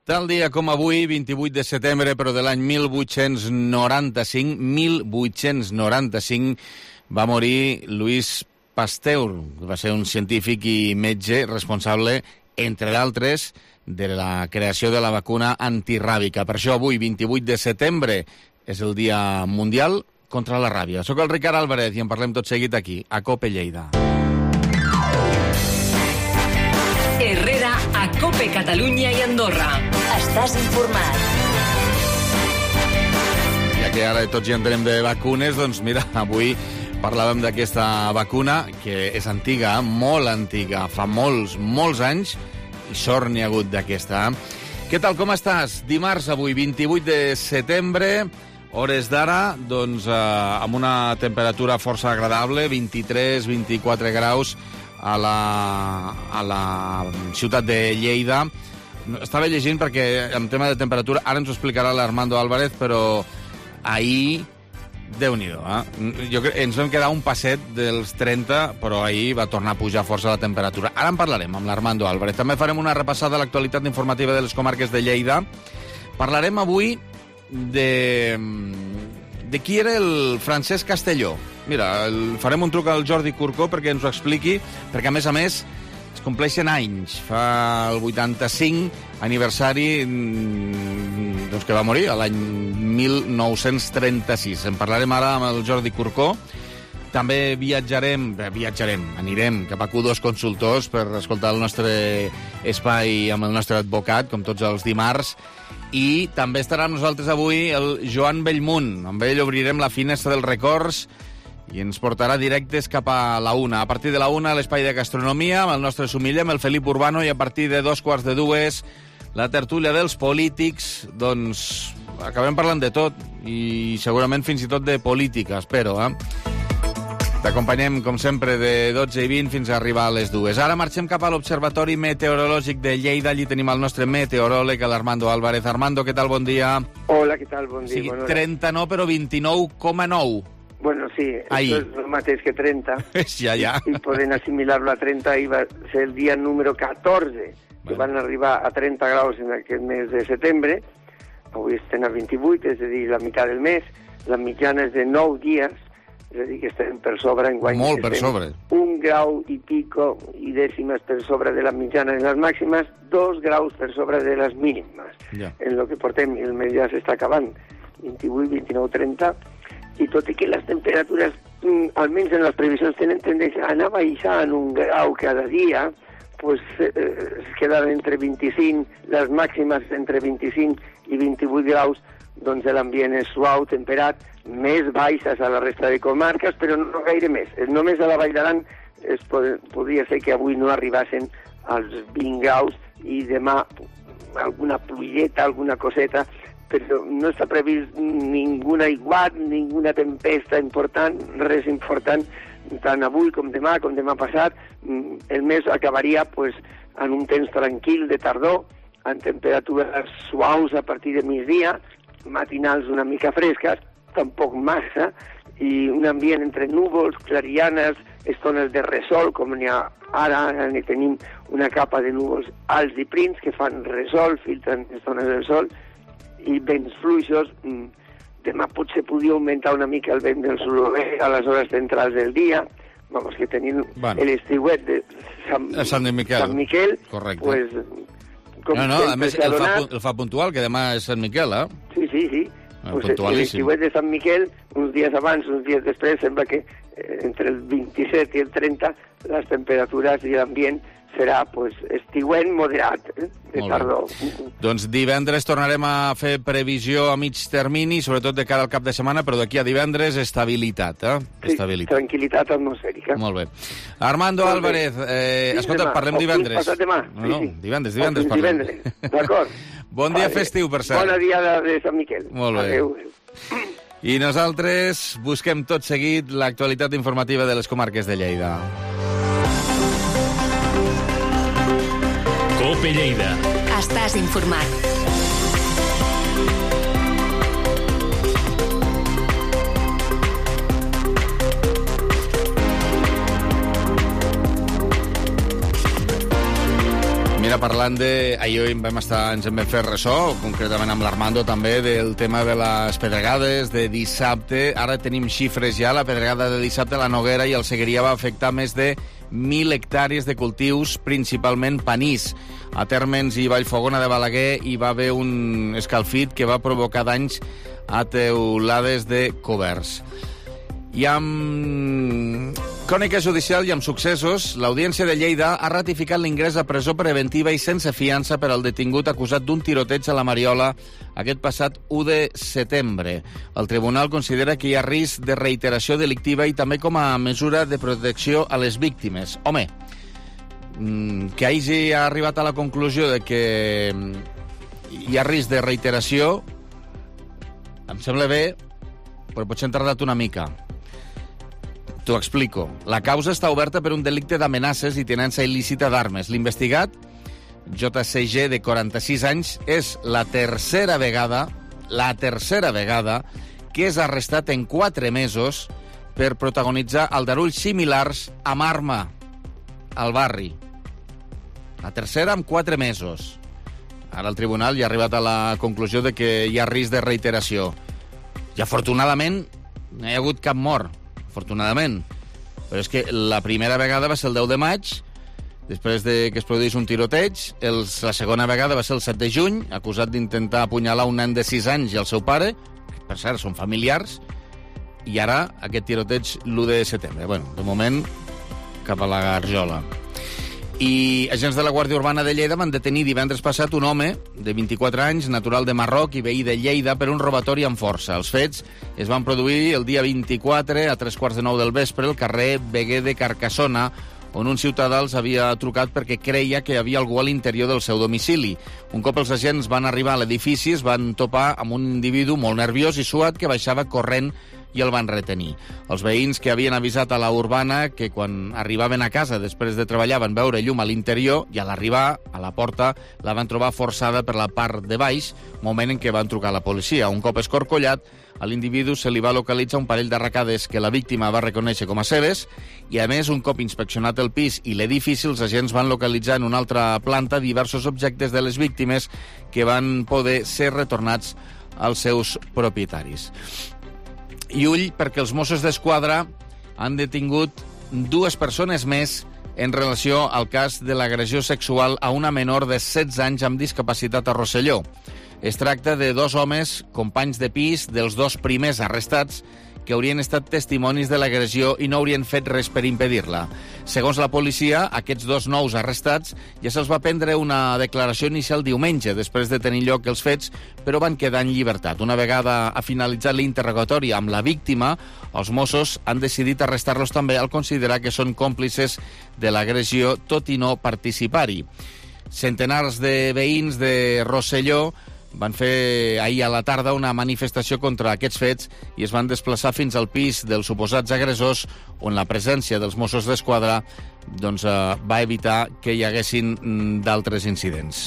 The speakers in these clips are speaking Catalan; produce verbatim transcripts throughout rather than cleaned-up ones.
Tal dia com avui, vint-i-vuit de setembre, però de l'any mil vuit-cents noranta-cinc, mil vuit-cents noranta-cinc, va morir Louis Pasteur, que va ser un científic i metge responsable, entre d'altres, de la creació de la vacuna antiràbica. Per això avui, vint-i-vuit de setembre, és el Dia Mundial contra la Ràbia. Soc el Ricard Álvarez i en parlem tot seguit aquí, a COPE Lleida. Herrera, a COPE Catalunya i Andorra. Estàs informat. Ja que ara tots ja entenem de vacunes, doncs mira, avui parlàvem d'aquesta vacuna, que és antiga, molt antiga, fa molts, molts anys, i sort n'hi ha hagut d'aquesta. Què tal, com estàs? Dimarts, avui, vint-i-vuit de setembre, hores d'ara, doncs eh, amb una temperatura força agradable, vint-i-tres vint-i-quatre graus, a la, a la ciutat de Lleida. Estava llegint perquè en tema de temperatura, ara ens ho explicarà l'Armando Álvarez, però ahir, Déu-n'hi-do, eh? Jo crec, ens vam quedar un passet dels trenta, però ahir va tornar a pujar força la temperatura. Ara en parlarem amb l'Armando Álvarez. També farem una repassada a l'actualitat informativa de les comarques de Lleida. Parlarem avui de... de qui era el Francesc Castelló. Mira, el, farem un truc al Jordi Curcó perquè ens ho expliqui, perquè a més a més es compleixen anys. Fa el vuitanta-cinc aniversari doncs, que va morir l'any mil nou-cents trenta-sis. En parlarem ara amb el Jordi Curcó. També viatjarem, bé, viatjarem, anirem cap a Q dos Consultors per escoltar el nostre espai amb el nostre advocat, com tots els dimarts. I també estarà amb nosaltres avui el Joan Bellmunt. Amb ell obrirem la finestra dels records i ens portarà directes cap a la una. A partir de la una, l'espai de gastronomia, amb el nostre sumiller, amb el Felip Urbano, i a partir de dos quarts de dues, la tertúlia dels polítics. Doncs acabem parlant de tot, i segurament fins i tot de política, espero, eh? T'acompanyem, com sempre, de dotze i vint fins a arribar a les dues. Ara marxem cap a l'Observatori Meteorològic de Lleida. Allí tenim el nostre meteoròleg, l'Armando Álvarez. Armando, què tal? Bon dia. Hola, què tal? Bon dia. Sí, trenta no, però vint-i-nou coma nou. Bueno, sí, Ahí. esto es lo mateix que trenta. Ja, ja. I poden assimilar-lo a trenta, i va ser el dia número catorze, que Bueno. van arribar a trenta graus en aquest mes de setembre. Avui estem a vint-i-vuit, és a dir, la meitat del mes. La mitjana és de nou dies, és a dir, que estem per sobre. Enguany Molt per estem sobre. Un grau i pico i dècimes per sobre de la mitjana en les màximes, dos graus per sobre de les mínimes. Ja. En lo que portem, el mes ja s'està acabant, vint-i-vuit, vint-i-nou, trenta, i tot i que les temperatures, almenys en les previsions, tenen tendència a anar baixant un grau cada dia, pues, eh, es quedan entre vint-i-cinc, les màximes entre vint-i-cinc i vint-i-vuit graus, doncs l'ambient és suau, temperat, més baixes a la resta de comarques, però no gaire més. Només a la Vall d'Aran es pod podria ser que avui no arribassin als vint graus i demà alguna pluilleta, alguna coseta, però no està previst ningú aiguat, ninguna tempesta important, res important, tant avui com demà, com demà passat. El mes acabaria pues, en un temps tranquil de tardor, amb temperatures suaus a partir de migdia, matinals una mica fresques, tampoc massa, i un ambient entre núvols, clarianes, estones de resol, com n'hi ha ara, ara tenim una capa de núvols alts i prims que fan resol, filtren estones del sol, i vents fluixos. Demà potser podia augmentar una mica el vent del sud-oest a les hores centrals del dia. Vamos, que tenim Bueno. l'estiuet de Sant, Sant Miquel. Sant Miquel. Correcte. Pues, com No, no, a més s'ha el fa, donat- el fa puntual, que demà és Sant Miquel, eh? Sí, sí, sí. Ah, Pues puntualíssim. l'estiuet de Sant Miquel, uns dies abans, uns dies després, sembla que eh, entre el vint-i-set i el trenta les temperatures i l'ambient serà pues, estiuent moderat, eh, de Molt bé. tardor. Doncs divendres tornarem a fer previsió a mig termini, sobretot de cara al cap de setmana, però d'aquí a divendres estabilitat, eh? Sí, Estabilitat. tranquil·litat atmosfèrica. Molt bé. Armando Molt bé. Álvarez, eh, Fins escolta, demà. parlem O fins divendres. passat demà. No, Sí, no, sí. divendres, O divendres fins parlem. divendres, d'acord. Bon dia Vale. festiu, per cert. Bona diada de Sant Miquel. Molt bé. Adéu. I nosaltres busquem tot seguit l'actualitat informativa de les comarques de Lleida. COPE Lleida. Estàs informat. mira, parlant de... Ahir vam estar, ens en vam fer ressò, concretament amb l'Armando també, del tema de les pedregades de dissabte. Ara tenim xifres ja. La pedregada de dissabte a la Noguera i el Seguiria va afectar més de mil hectàrees de cultius, principalment panís. A Térmens i Vallfogona de Balaguer hi va haver un escalfit que va provocar danys a teulades de coberts. I amb crònica judicial i amb successos, l'Audiència de Lleida ha ratificat l'ingrés a presó preventiva i sense fiança per al detingut acusat d'un tiroteig a la Mariola aquest passat u de setembre. El tribunal considera que hi ha risc de reiteració delictiva i també com a mesura de protecció a les víctimes. Home, que hagi arribat a la conclusió de que hi ha risc de reiteració em sembla bé, però potser hem tardat una mica. T'ho explico. La causa està oberta per un delicte d'amenaces i tinença il·lícita d'armes. L'investigat, J C G, de quaranta-sis anys, és la tercera vegada, la tercera vegada que és arrestat en quatre mesos per protagonitzar aldarulls similars amb arma al barri. La tercera en quatre mesos. Ara el tribunal ja ha arribat a la conclusió de que hi ha risc de reiteració. I afortunadament no hi ha hagut cap mort. Afortunadament. Però és que la primera vegada va ser el deu de maig, després de que es produís un tiroteig. Els, la segona vegada va ser el set de juny, acusat d'intentar apunyalar un nen de sis anys i el seu pare, que per cert són familiars, i ara aquest tiroteig l'u de setembre. Bueno, de moment, cap a la garjola. I agents de la Guàrdia Urbana de Lleida van detenir divendres passat un home de vint-i-quatre anys, natural de Marroc i veí de Lleida, per un robatori amb força. Els fets es van produir el dia vint-i-quatre a tres quarts de nou del vespre al carrer Beguer de Carcassona, on un ciutadà els havia trucat perquè creia que hi havia algú a l'interior del seu domicili. Un cop els agents van arribar a l'edifici, es van topar amb un individu molt nerviós i suat que baixava corrent i el van retenir. Els veïns que havien avisat a la Urbana que quan arribaven a casa després de treballar van veure llum a l'interior i a l'arribar a la porta la van trobar forçada per la part de baix, moment en què van trucar a la policia. Un cop escorcollat, a l'individu se li va localitzar un parell d'arracades que la víctima va reconèixer com a seves i, a més, un cop inspeccionat el pis i l'edifici, els agents van localitzar en una altra planta diversos objectes de les víctimes que van poder ser retornats als seus propietaris. I ull, perquè els Mossos d'Esquadra han detingut dues persones més en relació al cas de l'agressió sexual a una menor de setze anys amb discapacitat a Rosselló. Es tracta de dos homes, companys de pis, dels dos primers arrestats, que haurien estat testimonis de l'agressió i no haurien fet res per impedir-la. Segons la policia, aquests dos nous arrestats ja se'ls va prendre una declaració inicial diumenge, després de tenir lloc els fets, però van quedar en llibertat. Una vegada ha finalitzat l'interrogatori amb la víctima, els Mossos han decidit arrestar-los també al considerar que són còmplices de l'agressió, tot i no participar-hi. Centenars de veïns de Rosselló van fer ahir a la tarda una manifestació contra aquests fets i es van desplaçar fins al pis dels suposats agressors, on la presència dels Mossos d'Esquadra doncs, eh, va evitar que hi haguessin d'altres incidents.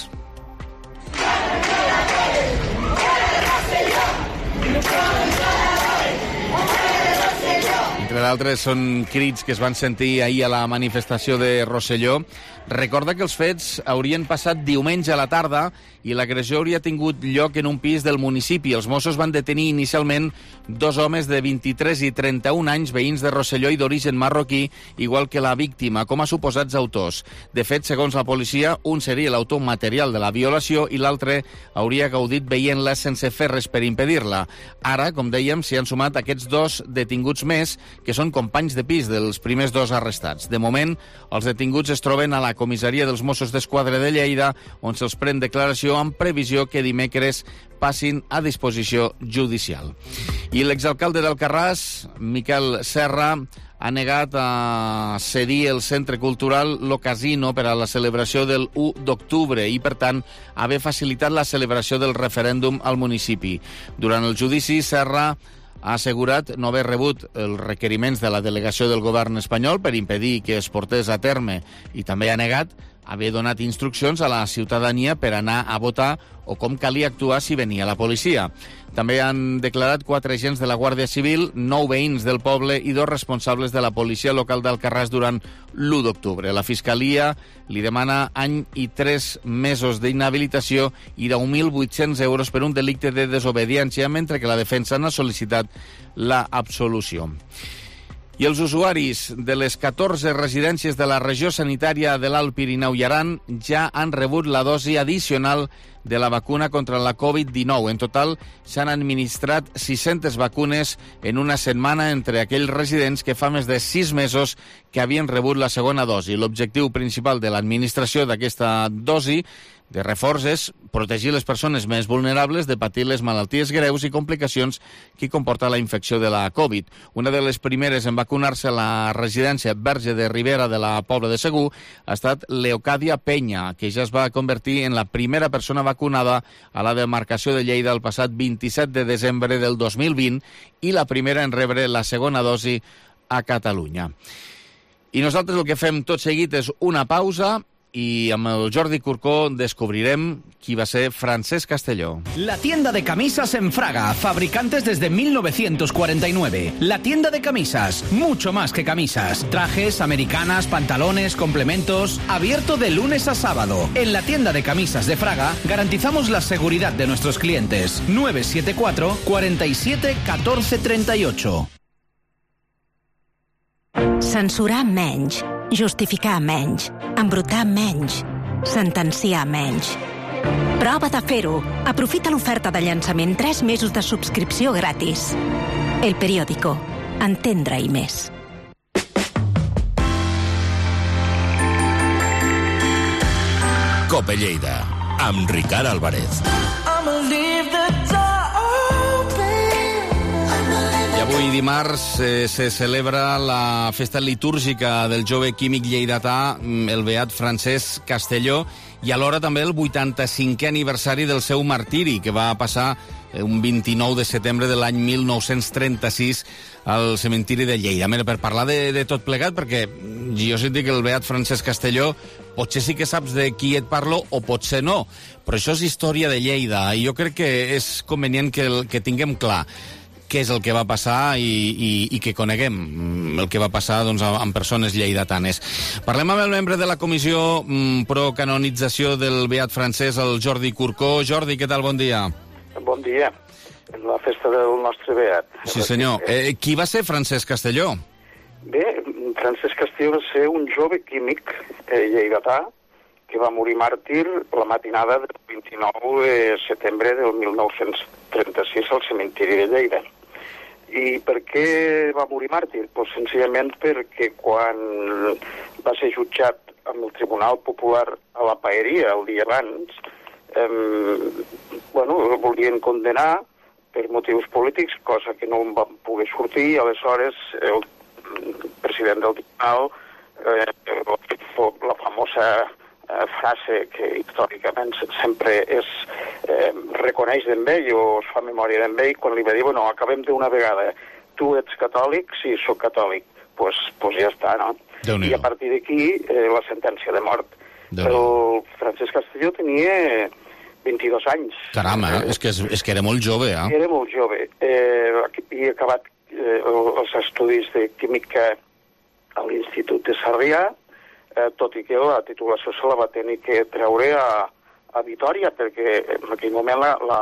Entre d'altres, són crits que es van sentir ahir a la manifestació de Rosselló. Recorda que els fets haurien passat diumenge a la tarda i l'agressió hauria tingut lloc en un pis del municipi. Els Mossos van detenir inicialment dos homes de vint-i-tres i trenta-un anys, veïns de Rosselló i d'origen marroquí, igual que la víctima, com a suposats autors. De fet, segons la policia, un seria l'autor material de la violació i l'altre hauria gaudit veient-la sense fer res per impedir-la. Ara, com dèiem, s'hi han sumat aquests dos detinguts més, que són companys de pis dels primers dos arrestats. De moment, els detinguts es troben a la comissaria dels Mossos d'Esquadra de Lleida, on se'ls pren declaració amb previsió que dimecres passin a disposició judicial. I l'exalcalde d'Alcarràs, Miquel Serra, ha negat a cedir el centre cultural Lo Casino per a la celebració del u d'octubre i, per tant, haver facilitat la celebració del referèndum al municipi. Durant el judici, Serra ha assegurat no haver rebut els requeriments de la delegació del govern espanyol per impedir que es portés a terme i també ha negat haver donat instruccions a la ciutadania per anar a votar o com calia actuar si venia la policia. També han declarat quatre agents de la Guàrdia Civil, nou veïns del poble i dos responsables de la policia local d'Alcarràs durant l'u d'octubre. La Fiscalia li demana any i tres mesos d'inhabilitació i deu mil vuit-cents euros per un delicte de desobediència, mentre que la defensa n'ha sol·licitat la absolució. I els usuaris de les catorze residències de la regió sanitària de l'Alt Pirineu i Aran ja han rebut la dosi addicional de la vacuna contra la covid dinou. En total, s'han administrat sis-centes vacunes en una setmana entre aquells residents que fa més de sis mesos que havien rebut la segona dosi. L'objectiu principal de l'administració d'aquesta dosi de reforç és protegir les persones més vulnerables de patir les malalties greus i complicacions que comporta la infecció de la Covid. Una de les primeres en vacunar-se a la residència Verge de Ribera de la Pobla de Segur ha estat Leocàdia Penya, que ja es va convertir en la primera persona vacunada a la demarcació de Lleida el passat vint-i-set de desembre del dos mil vint i la primera en rebre la segona dosi a Catalunya. I nosaltres el que fem tot seguit és una pausa y amb el Jordi Curcó descubrirem qui va ser Francesc Castelló. La tienda de camisas en Fraga, fabricantes desde mil novecientos cuarenta y nueve. La tienda de camisas, mucho más que camisas. Trajes, americanas, pantalones, complementos. Abierto de lunes a sábado. En la tienda de camisas de Fraga garantizamos la seguridad de nuestros clientes. nueve siete cuatro, cuarenta y siete, catorce treinta y ocho. Censurar menys, justificar menys, embrutar menys, sentenciar menys. Prova de fer-ho. Aprofita l'oferta de llançament tres mesos de subscripció gratis. El Periódico. Entendre-hi més. Cope Lleida, amb Ricard Álvarez. I avui dimarts eh, se celebra la festa litúrgica del jove químic lleidatà, el beat Francesc Castelló, i alhora també el vuitanta-cinquè aniversari del seu martiri, que va passar un vint-i-nou de setembre de l'any mil nou-cents trenta-sis al cementiri de Lleida. Mira, per parlar de, de tot plegat, perquè jo sé que el beat Francesc Castelló potser sí que saps de qui et parlo o potser no, però això és història de Lleida i jo crec que és convenient que, el, que tinguem clar què és el que va passar i, i, i que coneguem el que va passar doncs, amb persones lleidatanes. Parlem amb el membre de la comissió mm, pro canonització del beat francès, el Jordi Curcó. Jordi, què tal? Bon dia. Bon dia. En la festa del nostre beat. Sí, senyor. Eh, qui va ser Francesc Castelló? Bé, Francesc Castelló va ser un jove químic eh, lleidatà que va morir màrtir la matinada del vint-i-nou de setembre del mil nou-cents trenta-sis al cementiri de Lleida. I per què va morir màrtir? Pues senzillament perquè quan va ser jutjat amb el Tribunal Popular a la Paeria el dia abans, eh, bueno, el volien condenar per motius polítics, cosa que no en van poder sortir, i aleshores el president del tribunal, eh, la famosa eh, frase que històricament sempre és eh, reconeix d'en ell o es fa memòria d'en ell, quan li va dir, bueno, acabem d'una vegada, tu ets catòlic? Sí, sóc catòlic. Doncs pues, pues ja està, no? I a partir d'aquí, eh, la sentència de mort. El Francesc Castelló tenia vint-i-dos anys. Caram, eh? és, que és, és que era molt jove, eh? Era molt jove. Eh, I ha acabat eh, els estudis de química a l'Institut de Sarrià, eh, tot i que la titulació se la va tenir que treure a, a Vitòria, perquè en aquell moment la, la,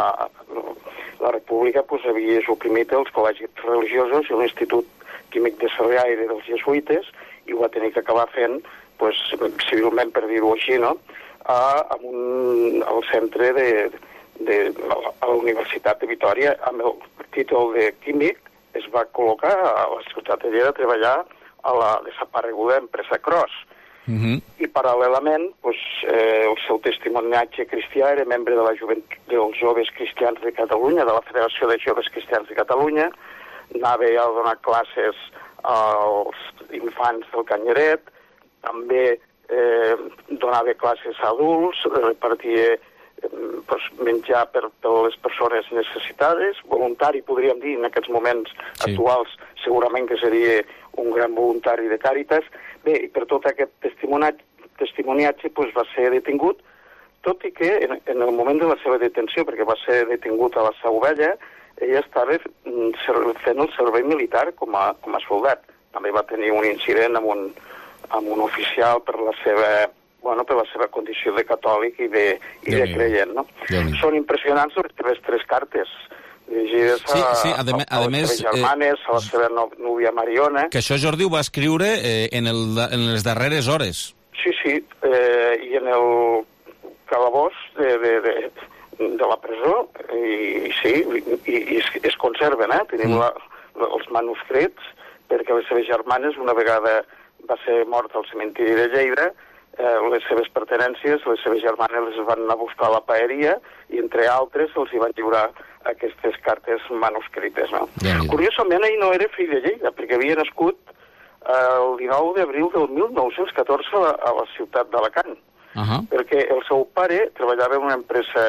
la República pues, havia suprimit els col·legis religiosos i l'Institut Químic de Sarrià era dels jesuïtes i ho va tenir que acabar fent pues, civilment, per dir-ho així, no? a, a un, al centre de, de, a la Universitat de Vitòria amb el títol de químic. Es va col·locar a la ciutat de Lleida a treballar a la desapareguda empresa Cros. Uh-huh. I paral·lelament pues, eh, el seu testimoniatge cristià era membre de la jovent... dels Joves Cristians de Catalunya, de la Federació de Joves Cristians de Catalunya, anava a donar classes als infants del Canyeret, també eh, donava classes a adults, repartia eh, pues, menjar per, per les persones necessitades, voluntari podríem dir en aquests moments sí. actuals, segurament que seria un gran voluntari de Càritas. Bé, i per tot aquest testimoniatge, testimoniatge pues, va ser detingut, tot i que en, en el moment de la seva detenció, perquè va ser detingut a la Seu Vella, ella estava fent el servei militar com a, com a soldat. També va tenir un incident amb un, amb un oficial per la seva, bueno, per la seva condició de catòlic i de, i de creient. No? Són impressionants les seves tres cartes, dirigides a, sí, sí, a, a, a les seves germanes, eh, a la seva núvia Mariona. Que això Jordi ho va escriure eh, en, el, en les darreres hores. Sí, sí, eh, i en el calabós de, de, de, de la presó, i, i sí, i, i es, es conserven, eh? Tenim mm. la, els manuscrits, perquè les seves germanes, una vegada va ser morta al cementiri de Lleida, eh, les seves pertenències, les seves germanes les van anar a buscar a la paeria, i entre altres els hi van lliurar aquestes cartes manuscrites, no? Ja, ja. Curiosament, ell no era fill de Lleida, perquè havia nascut eh, el dinou d'abril del mil nou-cents catorze a la, a la ciutat d'Alacant. Uh -huh. Perquè el seu pare treballava en una empresa,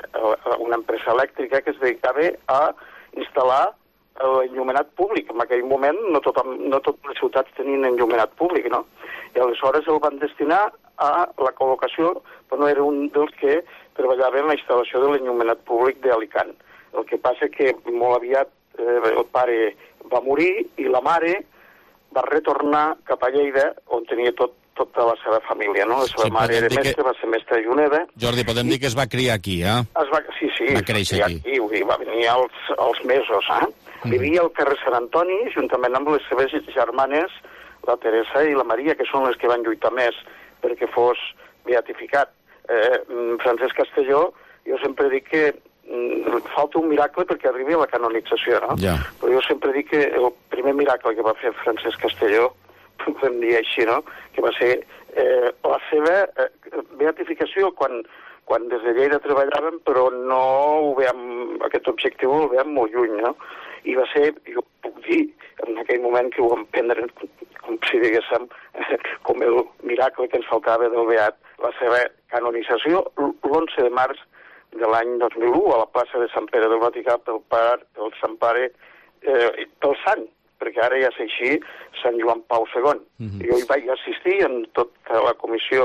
una empresa elèctrica que es dedicava a instal·lar l'enllumenat públic. En aquell moment no, tothom, no totes les ciutats tenien enllumenat públic, no? I aleshores el van destinar a la col·locació, però no era un dels que treballava en la instal·lació de l'enllumenat públic d'Alicant. El que passa que molt aviat eh, el pare va morir i la mare va retornar cap a Lleida, on tenia tot tota la seva família, no? La seva sí, mare era mestra, que... va ser mestra a Juneda. Jordi, podem i... dir que es va criar aquí, eh? Es va... Sí, sí, va créixer aquí. aquí. Vull dir, va venir als, als mesos, eh? Mm. Vivia al carrer Sant Antoni, juntament amb les seves germanes, la Teresa i la Maria, que són les que van lluitar més perquè fos beatificat. Eh, Francesc Castelló, jo sempre dic que mm, falta un miracle perquè arribi a la canonització, no? Ja. Però jo sempre dic que el primer miracle que va fer Francesc Castelló, podem dir així, no?, que va ser eh, la seva eh, beatificació quan, quan des de Lleida treballàvem, però no ho veiem, aquest objectiu el veiem molt lluny, no? I va ser, jo puc dir, en aquell moment que ho vam prendre, com si diguéssim, com el miracle que ens faltava del Beat, la seva canonització l'onze de març de l'any dos mil u a la plaça de Sant Pere del Vaticà pel, par, pel Sant Pare, eh, pel Sant, perquè ara ja és així, Sant Joan Pau segon. Mm-hmm. Jo hi vaig assistir en tota la comissió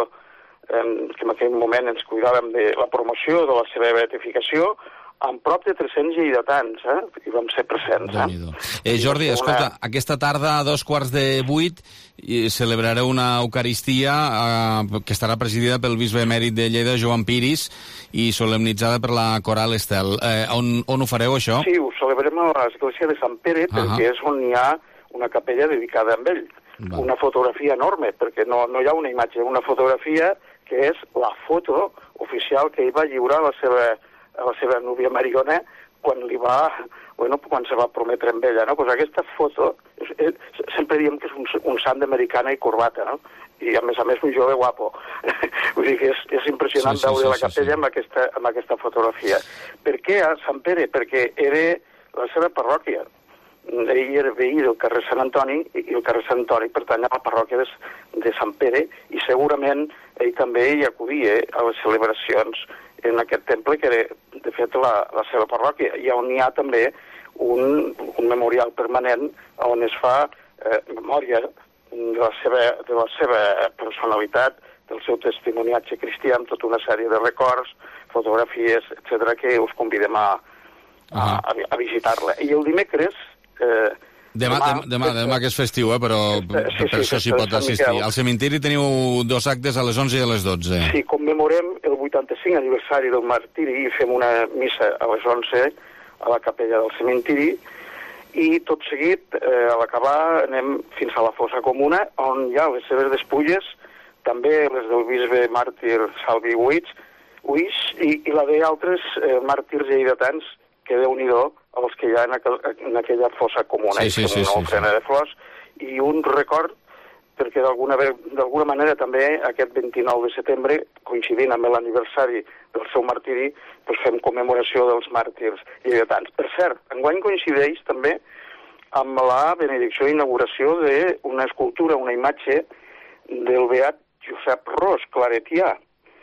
eh, que en aquell moment ens cuidàvem de la promoció de la seva beatificació, amb prop de tres-cents lleidatans, eh? I vam ser presents. Eh? Eh, Jordi, escolta, una... aquesta tarda a dos quarts de vuit celebrareu una Eucaristia eh, que estarà presidida pel bisbe emèrit de Lleida, Joan Piris, i solemnitzada per la Coral Estel. Eh, on, on ho fareu, això? Sí, ho celebrem a l'església de Sant Pere, uh -huh. perquè és on hi ha una capella dedicada a ell. Va. Una fotografia enorme, perquè no, no hi ha una imatge, una fotografia que és la foto oficial que ell va lliurar a la seva a la seva núvia Mariona quan li va, bueno, quan se va prometre amb ella, no? Pues aquesta foto, és, és, sempre diem que és un, un sant d'americana i corbata, no? I a més a més un jove guapo. Vull dir que és, és impressionant sí, sí, veure sí, la capella sí, sí. Amb, aquesta, amb aquesta fotografia. Per què a Sant Pere? Perquè era la seva parròquia. Ell era veí del carrer Sant Antoni i el carrer Sant Antoni pertany a la parròquia de, de Sant Pere i segurament ell també hi acudia a les celebracions en aquest temple, que era, de fet, la, la seva parròquia, i on hi ha també un, un memorial permanent on es fa eh, memòria de la, seva, de la seva personalitat, del seu testimoniatge cristià, amb tota una sèrie de records, fotografies, etcètera, que us convidem a, a, a, a visitar-la. I el dimecres... Eh, Demà, demà, demà, demà que és festiu, eh, però sí, per sí, això s'hi pot assistir. Al cementiri teniu dos actes a les onze i a les dotze. Sí, commemorem el vuitanta-cinc aniversari del martiri i fem una missa a les onze a la capella del cementiri i tot seguit, eh, a l'acabar, anem fins a la fossa comuna, on hi ha les seves despulles, també les del bisbe màrtir Salvi Uix, Uix i, i la d'altres eh, màrtirs lleidatans que Déu-n'hi-do els que hi ha en, aquel, en aquella fossa comuna, sí, sí, sí, una ofrena sí, sí. de flors, i un record, perquè d'alguna manera també aquest vint-i-nou de setembre, coincidint amb l'aniversari del seu martiri, doncs fem commemoració dels màrtirs lleidatans. Per cert, enguany coincideix també amb la benedicció i inauguració d'una escultura, una imatge del beat Josep Ros, claretià,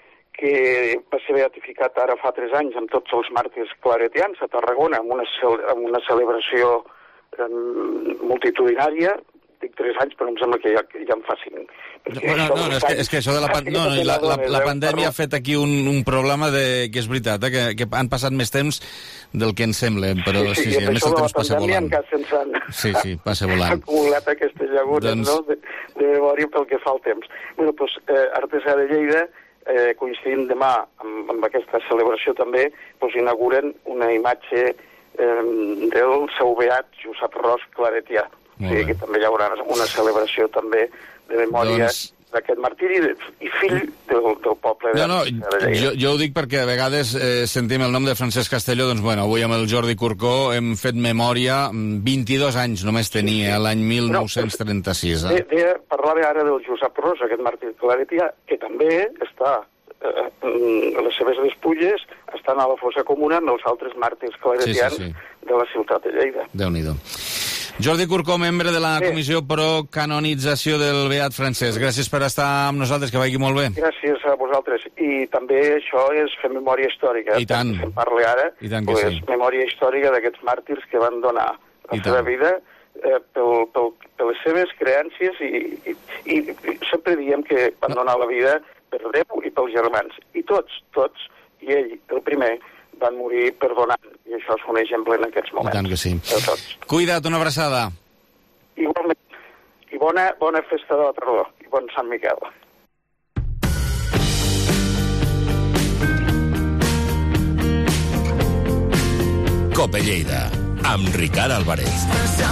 que va ser beatificat ara fa tres anys amb tots els màrtirs claretians a Tarragona, amb una, amb una celebració eh, multitudinària dic tres anys, però em sembla que ja, ja en fa cinc. Bueno, no, no, és, que, és que això de la, pan... no, no, la, la, la pandèmia ha fet aquí un, un problema de, que és veritat, eh, que, que han passat més temps del que ens sembla, però sí, sí, sí, sí, a més el temps passa volant. Sí, sí, passa volant. Acumulat aquestes llagunes, doncs... no?, de, de memòria pel que fa el temps. Bueno, doncs, eh, Artesà de Lleida, eh, coincidint demà amb, amb aquesta celebració també, doncs inauguren una imatge eh, del seu beat Josep Ros Claretià. O sigui que també hi haurà una celebració també de memòria doncs... d'aquest martiri i fill del, del poble de, no, no, de Lleida. Jo, jo ho dic perquè a vegades eh, sentim el nom de Francesc Castelló, doncs bueno, avui amb el Jordi Corcó hem fet memòria, vint-i-dos anys només tenia, sí, sí. l'any mil nou-cents trenta-sis. Eh? De, de, parlava ara del Josep Ros, aquest màrtir Claretià, que també està, eh, les seves despulles estan a la fossa comuna amb els altres màrtirs claretians sí, sí, sí. de la ciutat de Lleida. Déu-n'hi-do. Jordi Corcó, membre de la Comissió Pro Canonització del Beat Francesc. Gràcies per estar amb nosaltres, que vagi molt bé. Gràcies a vosaltres. I també això és fer memòria històrica. I tant. Se'n parli ara, I tant que pues, sí. Memòria històrica d'aquests màrtirs que van donar la I seva tant. vida eh, pel, pel, per les seves creències i, i, i, i sempre diem que van donar la vida per Déu i pels germans. I tots, tots, i ell, el primer, van morir perdonant, i això és un exemple en aquests moments. I tant que sí. De tots. Cuida't, una abraçada. Igualment. I bona, bona festa de la tardor. I bon Sant Miquel. Cope Lleida, amb Ricard Álvarez.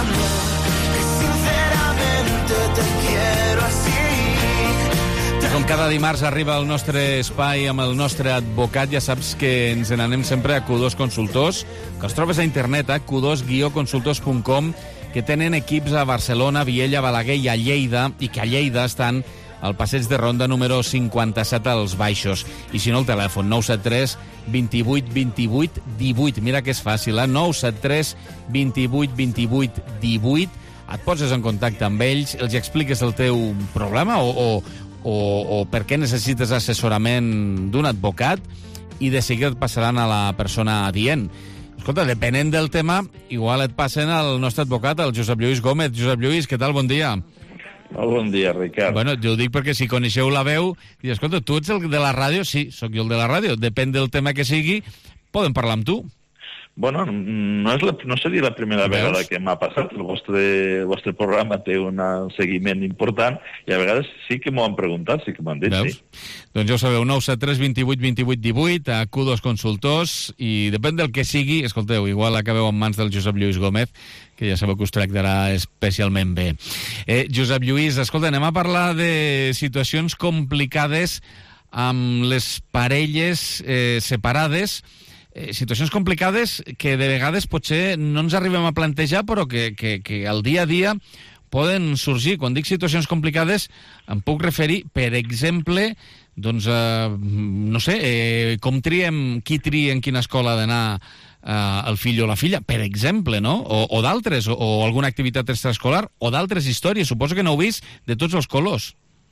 Com cada dimarts arriba al nostre espai amb el nostre advocat, ja saps que ens n'anem sempre a Q dos Consultors, que els trobes a internet a q dos guió consultors punt com, que tenen equips a Barcelona, Viella, Balaguer i a Lleida, i que a Lleida estan al passeig de Ronda número cinquanta-set als Baixos. I si no, el telèfon nou set tres, vint-i-vuit, vint-i-vuit, divuit. Mira que és fàcil, eh? nou set tres, vint-i-vuit, vint-i-vuit, divuit. Et poses en contacte amb ells, els expliques el teu problema o, o, o, o per què necessites assessorament d'un advocat i de seguida et passaran a la persona adient. Escolta, depenent del tema, igual et passen al nostre advocat, el Josep Lluís Gómez. Josep Lluís, què tal? Bon dia. Molt bon dia, Ricard. Bueno, jo ho dic perquè si coneixeu la veu, dius, escolta, tu ets el de la ràdio? Sí, sóc jo el de la ràdio. Depèn del tema que sigui, podem parlar amb tu. Bueno, no, és la, no seria la primera Veus? vegada que m'ha passat. El vostre, el vostre programa té un seguiment important i a vegades sí que m'ho han preguntat, sí que m'han dit, Veus? sí. Doncs ja ho sabeu, nou set tres, vint-i-vuit, vint-i-vuit, divuit, a Q dos Consultors, i depèn del que sigui, escolteu, igual acabeu en mans del Josep Lluís Gómez, que ja sabeu que us tractarà especialment bé. Eh, Josep Lluís, escolta, anem a parlar de situacions complicades amb les parelles eh, separades, Eh, situacions complicades que de vegades potser no ens arribem a plantejar, però que, que, que al dia a dia poden sorgir. Quan dic situacions complicades, em puc referir, per exemple, doncs, eh, no sé, eh, com triem, qui tria en quina escola ha d'anar eh, el fill o la filla, per exemple, no? O, o d'altres, o, o alguna activitat extraescolar, o d'altres històries. Suposo que n'heu vist de tots els colors.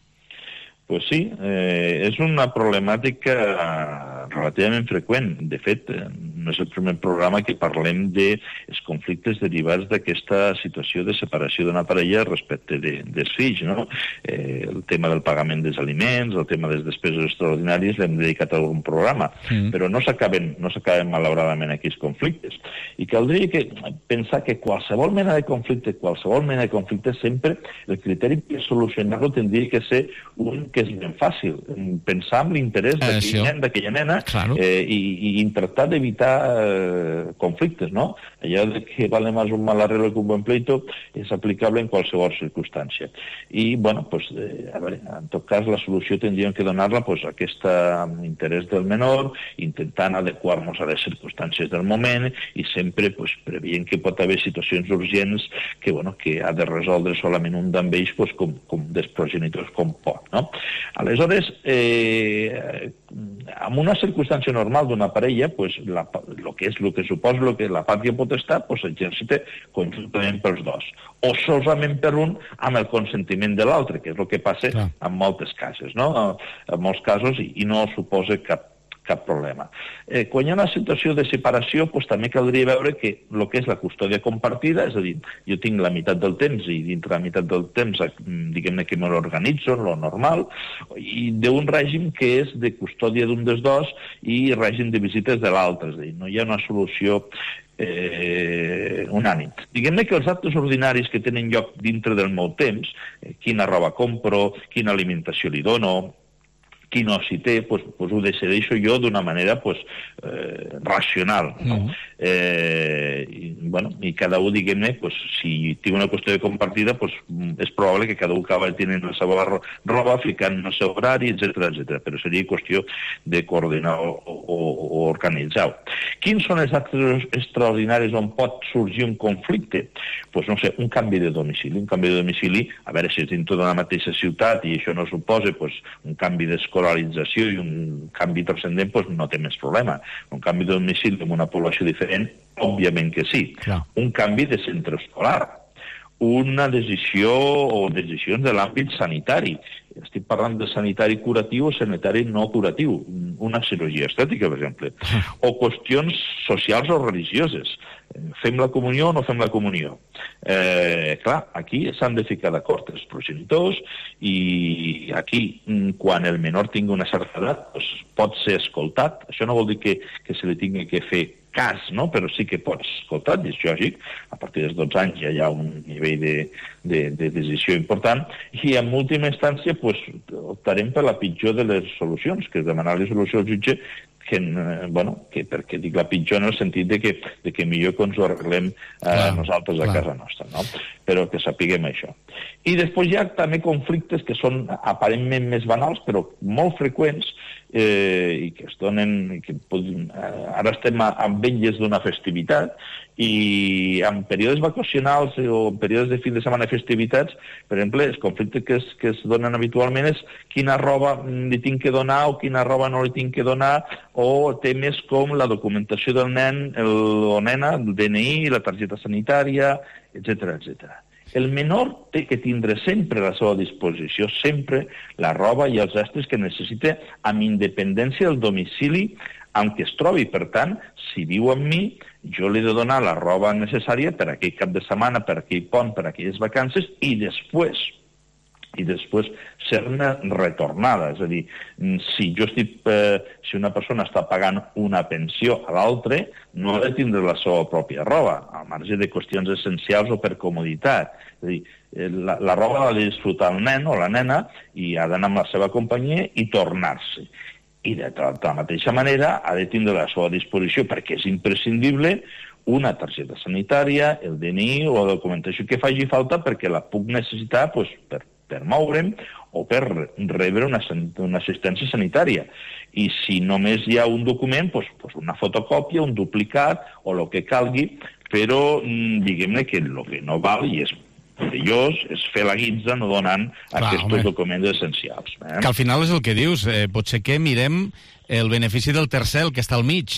Pues sí, eh, és una problemàtica relativament freqüent. De fet, no és el primer programa que parlem dels conflictes derivats d'aquesta situació de separació d'una parella respecte de, dels fills, no? Eh, el tema del pagament dels aliments, el tema de les despeses extraordinàries, l'hem dedicat a algun programa, mm. però no s'acaben no s'acaben malauradament aquests conflictes. I caldria que pensar que qualsevol mena de conflicte, qualsevol mena de conflicte, sempre el criteri per solucionar-lo tindria que ser un que és ben fàcil, pensar en l'interès d'aquella nena claro. eh, i, i tractar d'evitar eh, conflictes, no? Allò de que vale más un mal arreglo que un buen pleito és aplicable en qualsevol circumstància. I, bueno, pues, eh, a veure, en tot cas, la solució tindríem que donar-la pues, a aquest interès del menor, intentant adequar-nos a les circumstàncies del moment i sempre pues, preveient que pot haver situacions urgents que, bueno, que ha de resoldre solament un d'ells pues, com, com dels progenitors com pot, no? Aleshores, eh, en una circumstància normal d'una parella, pues, la, lo que és el que suposa lo que la pàtria potestat pues, exercita conjuntament pels dos, o solament per un amb el consentiment de l'altre, que és el que passa Clar. en moltes cases, no? En molts casos, i, i no suposa cap cap problema. Eh, quan hi ha una situació de separació, doncs també caldria veure que el que és la custòdia compartida, és a dir, jo tinc la meitat del temps i dintre la meitat del temps, diguem-ne que me l'organitzo, lo normal, i d'un règim que és de custòdia d'un dels dos i règim de visites de l'altre, és a dir, no hi ha una solució Eh, unànim. Diguem-ne que els actes ordinaris que tenen lloc dintre del meu temps, eh, quina roba compro, quina alimentació li dono, qui no s'hi té, pues, pues ho decideixo jo d'una manera pues, eh, racional. No? Mm. Eh, i, bueno, i cada un, diguem-ne, pues, si té una qüestió de compartida, pues, és probable que cada un acaba tenint la seva roba, ficant el seu horari, etcètera, etcètera. Però seria qüestió de coordinar o, o, o organitzar-ho. Quins són els actes extraordinaris on pot sorgir un conflicte? Pues, no sé, un canvi de domicili. Un canvi de domicili, a veure si és dintre de la mateixa ciutat i això no suposa pues, un canvi d'escolarització i un canvi transcendent, pues, no té més problema. Un canvi de domicili en una població diferent, òbviament que sí. Clar. Un canvi de centre escolar. Una decisió o decisions de l'àmbit sanitari. Estic parlant de sanitari curatiu o sanitari no curatiu. Una cirurgia estètica, per exemple. O qüestions socials o religioses. Fem la comunió o no fem la comunió? Eh, clar, aquí s'han de ficar d'acord els progenitors i aquí, quan el menor tingui una certa edat, doncs, pot ser escoltat. Això no vol dir que, que se li tingui que fer cas, no? Però sí que pots escoltar, és lògic, a partir dels dotze anys ja hi ha un nivell de, de, de decisió important, i en última instància pues, optarem per la pitjor de les solucions, que és demanar la solució al jutge, que, bueno, que perquè dic la pitjor en el sentit de que, de que millor que ens ho arreglem eh, clar, nosaltres a clar. casa nostra, no? Però que sapiguem això. I després hi ha també conflictes que són aparentment més banals, però molt freqüents, eh, i que es donen, que, eh, ara estem amb vetlles d'una festivitat, i en períodes vacacionals o en períodes de fin de setmana de festivitats, per exemple, els conflictes que es, que es donen habitualment és quina roba li tinc que donar o quina roba no li tinc que donar, o temes com la documentació del nen el, o nena, el D N I, la targeta sanitària, etcètera, etcètera. El menor té que tindre sempre a la seva disposició, sempre la roba i els estris que necessita amb independència del domicili en què es trobi. Per tant, si viu amb mi, jo li he de donar la roba necessària per aquell cap de setmana, per aquell pont, per aquelles vacances, i després, i després ser-ne retornada. És a dir, si jo estic, eh, si una persona està pagant una pensió a l'altre, no ha de tindre la seva pròpia roba, al marge de qüestions essencials o per comoditat. És a dir, la, la roba l'ha de disfrutar el nen o la nena i ha d'anar amb la seva companyia i tornar-se. I de la mateixa manera ha de tindre a la seva disposició, perquè és imprescindible, una targeta sanitària, el D N I o la documentació que faci falta perquè la puc necessitar pues, per, per moure'm o per rebre una, una assistència sanitària. I si només hi ha un document, pues, pues una fotocòpia, un duplicat o el que calgui, però diguem-ne que el que no val i és perillós és fer la guitza no donant clar, aquests home. documents essencials. Eh? Que al final és el que dius, eh, potser que mirem el benefici del tercer, el que està al mig,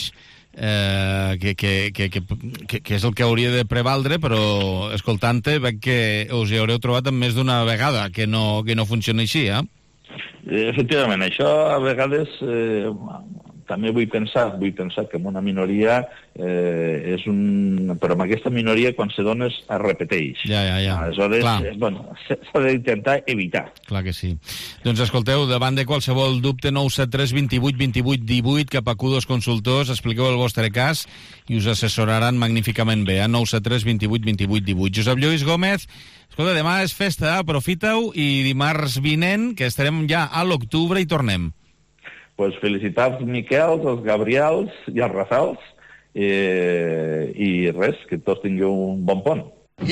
eh, que, que, que, que, que és el que hauria de prevaldre, però escoltant-te veig que us hi haureu trobat en més d'una vegada, que no, que no funciona així, eh? Efectivament, això a vegades eh, també vull pensar, vull pensar que en una minoria eh, és un... Però en aquesta minoria, quan se dona, es repeteix. Ja, ja, ja. Aleshores, eh, bueno, s'ha d'intentar evitar. Clar que sí. Doncs escolteu, davant de qualsevol dubte, nou set tres vint vuit vint vuit divuit, cap a Q dos Consultors, expliqueu el vostre cas i us assessoraran magníficament bé, eh? nou set tres vint vuit vint vuit divuit. Josep Lluís Gómez, escolta, demà és festa, aprofita-ho, i dimarts vinent, que estarem ja a l'octubre, i tornem. Pues felicitats, Miquel, els Gabriels i els Rafals, eh, i res, que tots tingueu un bon pont.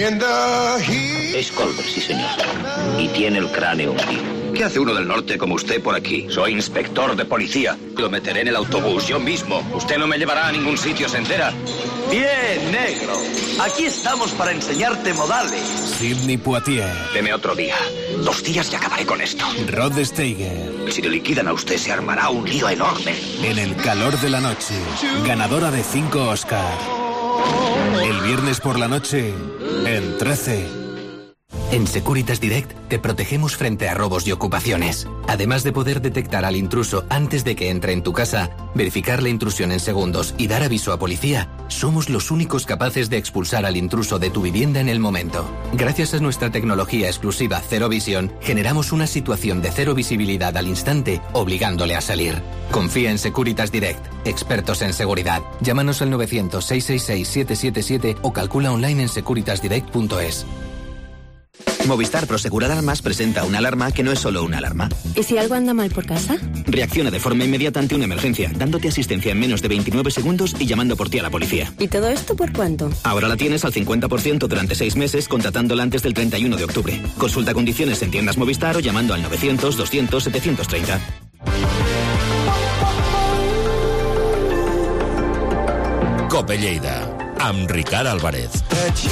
Es Colbert, sí, señor. Y tiene el cráneo hundido. ¿Qué hace uno del norte como usted por aquí? Soy inspector de policía. Lo meteré en el autobús, yo mismo. Usted no me llevará a ningún sitio, ¿se entera? Bien, negro. Aquí estamos para enseñarte modales. Sidney Poitier. Deme otro día. Dos días y acabaré con esto. Rod Steiger. Si le liquidan a usted, se armará un lío enorme. En el calor de la noche. Ganadora de cinco Oscar. El viernes por la noche, en trece. En Securitas Direct te protegemos frente a robos y ocupaciones. Además de poder detectar al intruso antes de que entre en tu casa, verificar la intrusión en segundos y dar aviso a policía, somos los únicos capaces de expulsar al intruso de tu vivienda en el momento. Gracias a nuestra tecnología exclusiva Cero Visión, generamos una situación de cero visibilidad al instante, obligándole a salir. Confía en Securitas Direct, expertos en seguridad. Llámanos al novecientos, seiscientos sesenta y seis, setecientos setenta y siete o calcula online en securitas direct punto es. Movistar Prosegur Alarmas presenta una alarma que no es solo una alarma. ¿Y si algo anda mal por casa? Reacciona de forma inmediata ante una emergencia, dándote asistencia en menos de veintinueve segundos y llamando por ti a la policía. ¿Y todo esto por cuánto? Ahora la tienes al cincuenta por ciento durante seis meses contratándola antes del treinta y uno de octubre. Consulta condiciones en tiendas Movistar o llamando al novecientos, doscientos, setecientos treinta. Cope Lleida, amb Ricard Álvarez.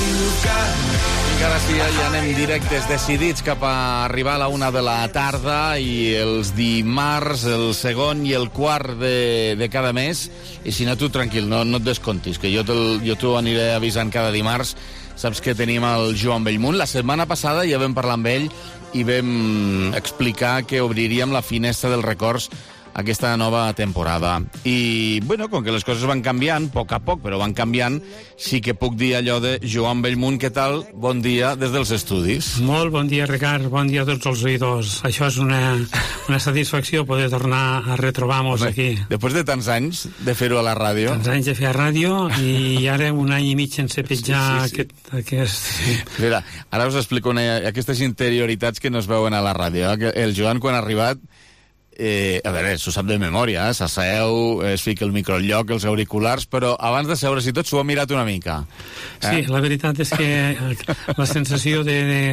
I ara sí, ja anem directes, decidits cap a arribar a la una de la tarda i els dimarts, el segon i el quart de, de cada mes. I si no, tu tranquil, no, no et descontis, que jo, jo t'ho aniré avisant cada dimarts. Saps que tenim el Joan Bellmunt. La setmana passada ja vam parlar amb ell i vam explicar que obriríem la finestra dels records aquesta nova temporada. I, bueno, com que les coses van canviant, a poc a poc, però van canviant, sí que puc dir allò de Joan Bellmunt, què tal? Bon dia des dels estudis. Molt bon dia, Ricard, bon dia a tots els oïdors. Això és una, una satisfacció poder tornar a retrobar-nos aquí. Després de tants anys de fer-ho a la ràdio. Tants anys de fer a ràdio i ara un any i mig sense petjar sí, sí, sí. aquest... aquest... Mira, ara us explico una, aquestes interioritats que no es veuen a la ràdio. El Joan, quan ha arribat, Eh, a veure, s'ho sap de memòria, eh? S'asseu, es fica el micro al lloc, els auriculars, però abans de seure's i tot s'ho ha mirat una mica. Eh? Sí, la veritat és que la sensació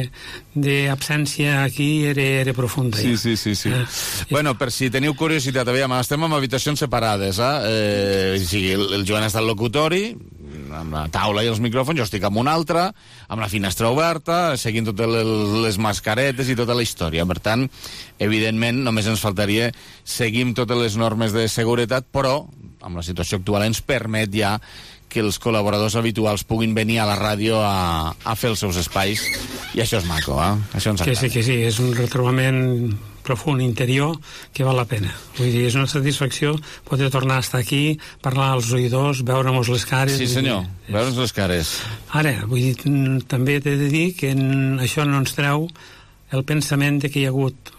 d'absència aquí era, era profunda. Sí, sí, sí. sí. Eh? Bueno, per si teniu curiositat, aviam, estem en habitacions separades, eh? eh sí, el, el Joan està al locutori, amb la taula i els micròfons, jo estic amb una altra, amb la finestra oberta, seguint totes les mascaretes i tota la història. Per tant, evidentment, només ens faltaria seguim totes les normes de seguretat, però amb la situació actual ens permet ja que els col·laboradors habituals puguin venir a la ràdio a, a fer els seus espais, i això és maco, eh? Això ens agrada. Que sí, que sí, és un retrobament profund interior que val la pena. Vull dir, és una satisfacció poder tornar a estar aquí, parlar als oïdors, veure-nos les cares. Sí, senyor, dir, veure'ns les cares. Ara, vull dir, també t'he de dir que això no ens treu el pensament de que hi ha hagut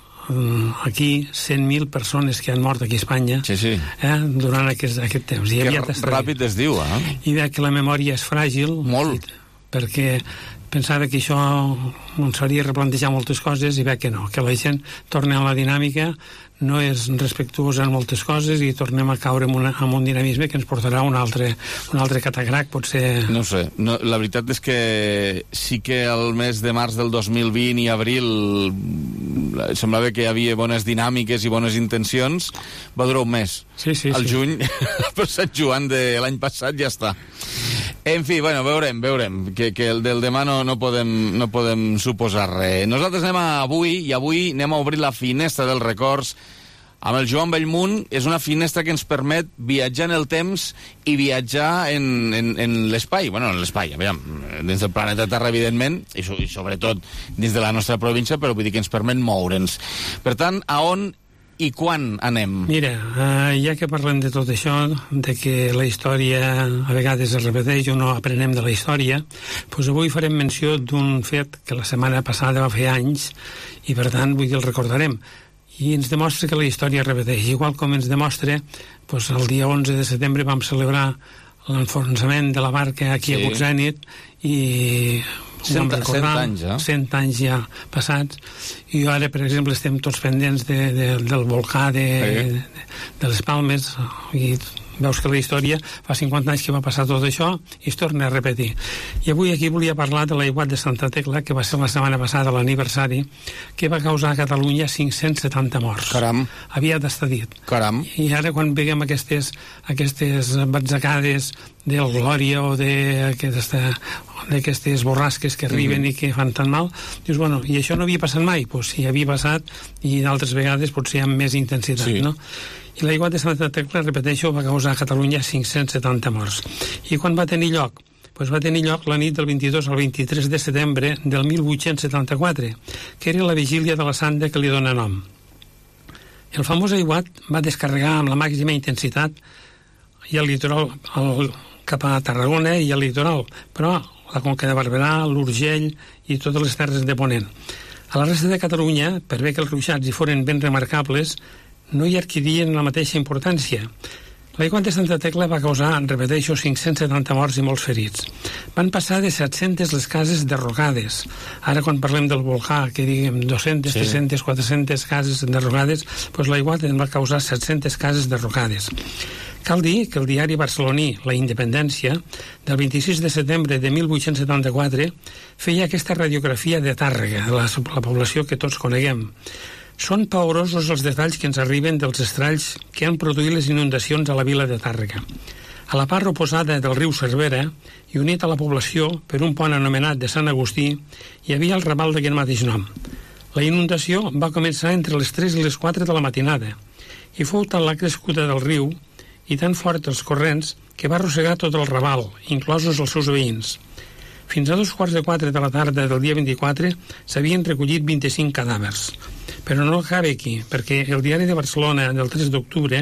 aquí cent mil persones que han mort aquí a Espanya sí, sí. Eh, durant aquest, aquest temps. I que ràpid es diu, eh? I veig que la memòria és fràgil. Molt. Perquè pensava que això ens faria replantejar moltes coses i veig que no, que la gent torna a la dinàmica, no és respectuosa en moltes coses i tornem a caure en, una, en un dinamisme que ens portarà a un altre, un altre catagrac, potser... No sé, no, la veritat és que sí que el mes de març del dos mil vint i abril semblava que hi havia bones dinàmiques i bones intencions, va durar un mes. Sí, sí, el sí. juny, per Sant Joan de l'any passat ja està. En fi, bueno, veurem, veurem, que, que el del demà no, no, podem, no podem suposar res. Nosaltres anem a avui, i avui anem a obrir la finestra dels records amb el Joan Bellmunt. És una finestra que ens permet viatjar en el temps i viatjar en, en, en l'espai, bueno, en l'espai, aviam, dins del planeta Terra, evidentment, i, so, i sobretot dins de la nostra província, però vull dir que ens permet moure'ns. Per tant, a on i quan anem? Mira, uh, ja que parlem de tot això, de que la història a vegades es repeteix o no aprenem de la història, doncs avui farem menció d'un fet que la setmana passada va fer anys i per tant vull dir el recordarem. I ens demostra que la història es repeteix, igual com ens demostra doncs, el dia onze de setembre vam celebrar l'enfonsament de la barca aquí sí. a Buxènit i cent, cent anys, eh? cent anys ja passats, i ara, per exemple, estem tots pendents de, de, del volcà de, sí. de, de les Palmes, i veus que la història fa cinquanta anys que va passar tot això i es torna a repetir. I avui aquí volia parlar de l'aiguat de Santa Tecla, que va ser la setmana passada l'aniversari, que va causar a Catalunya cinc-cents setanta morts. Caram. Havia d'estar dit. Caram. I ara quan veiem aquestes, aquestes batzacades del Glòria o d'aquestes borrasques que arriben mm-hmm. i que fan tan mal, dius, bueno, i això no havia passat mai? Doncs pues, sí, havia passat, i d'altres vegades potser amb més intensitat, sí. no? I l'aiguat de Santa Tecla, repeteixo, va causar a Catalunya cinc-cents setanta morts. I quan va tenir lloc? pues va tenir lloc la nit del vint-i-dos al vint-i-tres de setembre del mil vuit-cents setanta-quatre, que era la vigília de la Santa que li dona nom. El famós aiguat va descarregar amb la màxima intensitat i el litoral el, cap a Tarragona i el litoral, però la Conca de Barberà, l'Urgell i totes les terres de Ponent. A la resta de Catalunya, per bé que els ruixats hi foren ben remarcables, no hi adquirien la mateixa importància. L'aiguat de Santa Tecla va causar, repeteixo, cinc-cents setanta morts i molts ferits. Van passar de set-centes les cases derrocades. Ara, quan parlem del volcà, que diguem dos-centes, sí. tres-centes, quatre-centes cases derrocades, doncs l'aiguat va causar set-centes cases derrocades. Cal dir que el diari barceloní La Independència, del vint-i-sis de setembre de mil vuit-cents setanta-quatre, feia aquesta radiografia de Tàrrega, de la, la població que tots coneguem. Són paorosos els detalls que ens arriben dels estralls que han produït les inundacions a la vila de Tàrrega. A la part oposada del riu Cervera, i unit a la població per un pont anomenat de Sant Agustí, hi havia el ramal d'aquest mateix nom. La inundació va començar entre les tres i les quatre de la matinada, i fou tal la crescuda del riu i tan fort els corrents que va arrossegar tot el ramal, inclosos els seus veïns. Fins a dos quarts de quatre de la tarda del dia vint-i-quatre s'havien recollit vint-i-cinc cadàvers. Però no acaba aquí, perquè el diari de Barcelona del tres d'octubre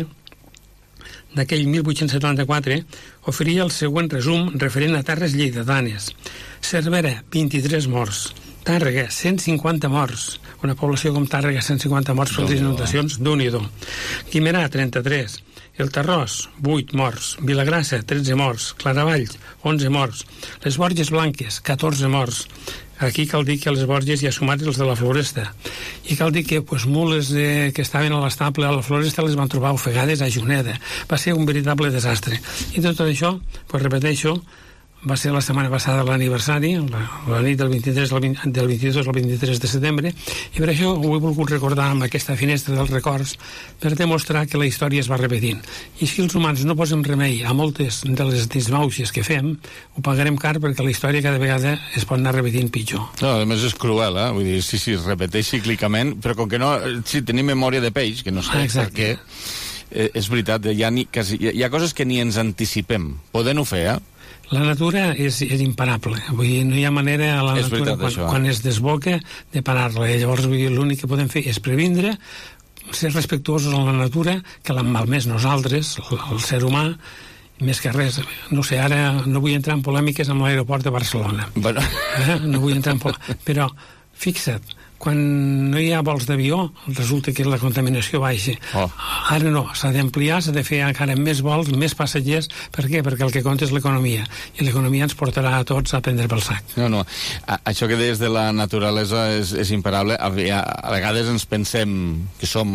d'aquell mil vuit-cents setanta-quatre oferia el següent resum referent a terres lleidatanes. Cervera, vint-i-tres morts. Tàrrega, cent cinquanta morts. Una població com Tàrrega, cent cinquanta morts per les inundacions, Déu-n'hi-do. Guimerà, trenta-tres. El Tarròs, vuit morts. Vilagrassa, tretze morts. Claravall, onze morts. Les Borges Blanques, catorze morts. Aquí cal dir que a les Borges hi ha sumats els de la Floresta. I cal dir que pues, mules de, que estaven a l'estable a la Floresta les van trobar ofegades a Juneda. Va ser un veritable desastre. I tot això, pues, repeteixo, va ser la setmana passada l'aniversari, la, la nit del vint-i-tres al vint, del vint-i-dos al vint-i-tres de setembre, i per això ho he volgut recordar amb aquesta finestra dels records per demostrar que la història es va repetint. I si els humans no posem remei a moltes de les disbauxes que fem, ho pagarem car perquè la història cada vegada es pot anar repetint pitjor. No, a més és cruel, eh? Vull dir, sí, sí, es repeteix cíclicament, però com que no... Sí, tenim memòria de peix, que no sé ah, per què... Eh, és veritat, hi ha, ni, quasi, hi ha coses que ni ens anticipem. Podem-ho fer, eh? La natura és, és imparable. Vull dir, no hi ha manera a la és natura, veritat, quan, això, eh? quan es desboca, de parar-la. Llavors, vull dir, l'únic que podem fer és previndre, ser respectuosos amb la natura, que la malmès nosaltres, el, el ser humà, més que res. No sé, ara no vull entrar en polèmiques amb l'aeroport de Barcelona. Bueno. Eh? No vull entrar en polèmiques. Però, fixa't, quan no hi ha vols d'avió, resulta que la contaminació baixa. Oh. Ara no, s'ha d'ampliar, s'ha de fer encara més vols, més passatgers. Per què? Perquè el que compta és l'economia. I l'economia ens portarà a tots a prendre pel sac. No, no. A, això que deies de la naturalesa és, és imparable. A, a vegades ens pensem que som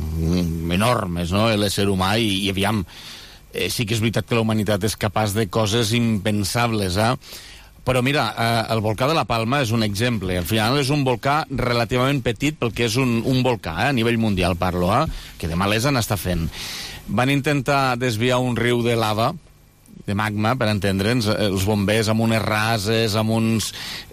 enormes, no?, l'ésser humà, i, i aviam, eh, sí que és veritat que la humanitat és capaç de coses impensables, eh? Però mira, eh, el volcà de la Palma és un exemple. Al final és un volcà relativament petit pel que és un, un volcà, eh, a nivell mundial parlo, eh, que de malesa n'està fent. Van intentar desviar un riu de lava, de magma, per entendre'ns, els bombers amb unes rases, amb uns...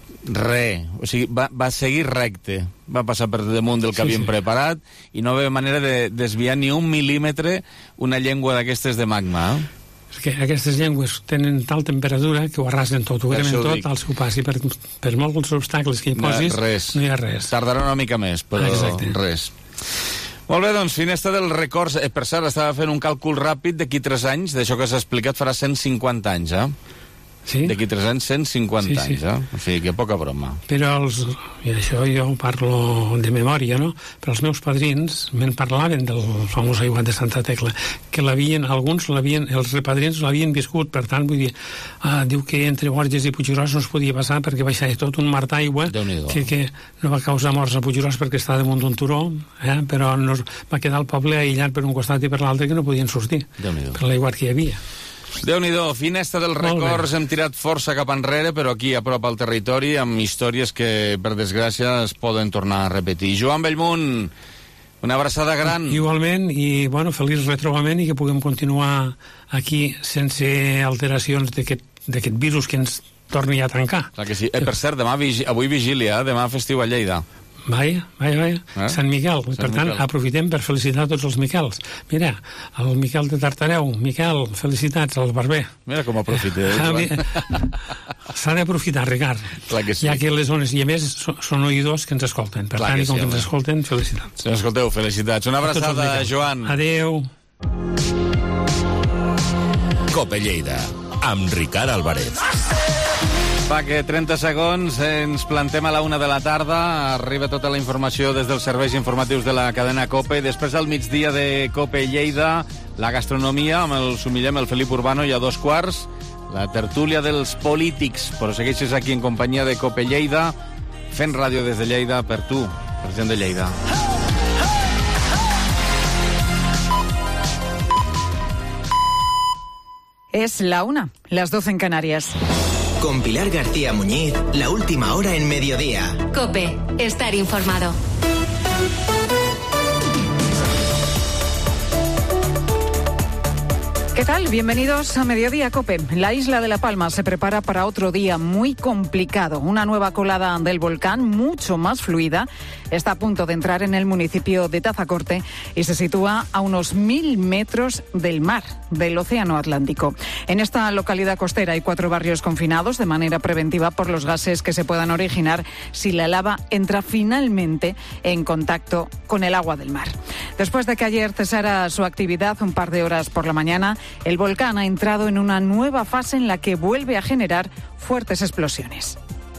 Re, o sigui, va, va seguir recte, va passar per damunt del que sí, havien sí. preparat, i no va haver manera de desviar ni un mil·límetre una llengua d'aquestes de magma, eh? Perquè aquestes llengües tenen tal temperatura que ho arrasen tot, ho cremen tot al seu pas, i per, per molts obstacles que hi posis, no, res. no hi ha res. Tardarà una mica més, però Exacte. res. Molt bé, doncs, finestra dels records. Eh, per cert, estava fent un càlcul ràpid d'aquí tres anys, d'això que s'ha explicat farà cent cinquanta anys, eh? Sí? D'aquí tres anys, cent cinquanta sí, anys, sí. eh? O sigui, que poca broma. Però els... I això jo parlo de memòria, no? Però els meus padrins me'n parlaven del famós aiguat de Santa Tecla, que l'havien, alguns l'havien, els repadrins l'havien viscut, per tant, vull dir, ah, diu que entre Borges i Puiggròs no es podia passar perquè baixava tot un mar d'aigua que, que no va causar morts a Puiggròs perquè està damunt d'un turó, eh? Però no, va quedar el poble aïllat per un costat i per l'altre que no podien sortir per l'aiguat que hi havia. Déu-n'hi-do, finestra dels records, hem tirat força cap enrere, però aquí a prop al territori, amb històries que, per desgràcia, es poden tornar a repetir. Joan Bellmunt, una abraçada gran. Igualment, i bueno, feliç retrobament i que puguem continuar aquí sense alteracions d'aquest virus que ens torni a tancar. Clar que sí. Eh, per cert, demà, avui vigília, demà festiu a Lleida. Vaja, vaja, vaja. Eh? Sant Miquel. Sant per tant, Miquel. Aprofitem per felicitar tots els Miquels. Mira, el Miquel de Tartareu. Miquel, felicitats, al barber. Mira com aprofiteu. S'ha d'aprofitar, Ricard. Clar que sí. Ja que les zones, i a més, són oïdors que ens escolten. Per Clar tant, que sí, com que ens escolten, felicitats. Si escolteu, felicitats. Una abraçada, Joan. Adéu. Cope Lleida, amb Ricard Álvarez. Va, que trenta segons, ens plantem a la una de la tarda, arriba tota la informació des dels serveis informatius de la cadena COPE, després al migdia de COPE Lleida, la gastronomia amb el Sumillem, el Felip Urbano, i a dos quarts, la tertúlia dels polítics, però segueixes aquí en companyia de COPE Lleida, fent ràdio des de Lleida per tu, per gent de Lleida. Es la una, las doce en Canarias. Con Pilar García Muñiz, la última hora en mediodía. COPE, estar informado. ¿Qué tal? Bienvenidos a Mediodía COPE. La isla de La Palma se prepara para otro día muy complicado. Una nueva colada del volcán, mucho más fluida, está a punto de entrar en el municipio de Tazacorte y se sitúa a unos mil metros del mar, del Océano Atlántico. En esta localidad costera hay cuatro barrios confinados de manera preventiva por los gases que se puedan originar si la lava entra finalmente en contacto con el agua del mar. Después de que ayer cesara su actividad un par de horas por la mañana, el volcán ha entrado en una nueva fase en la que vuelve a generar fuertes explosiones.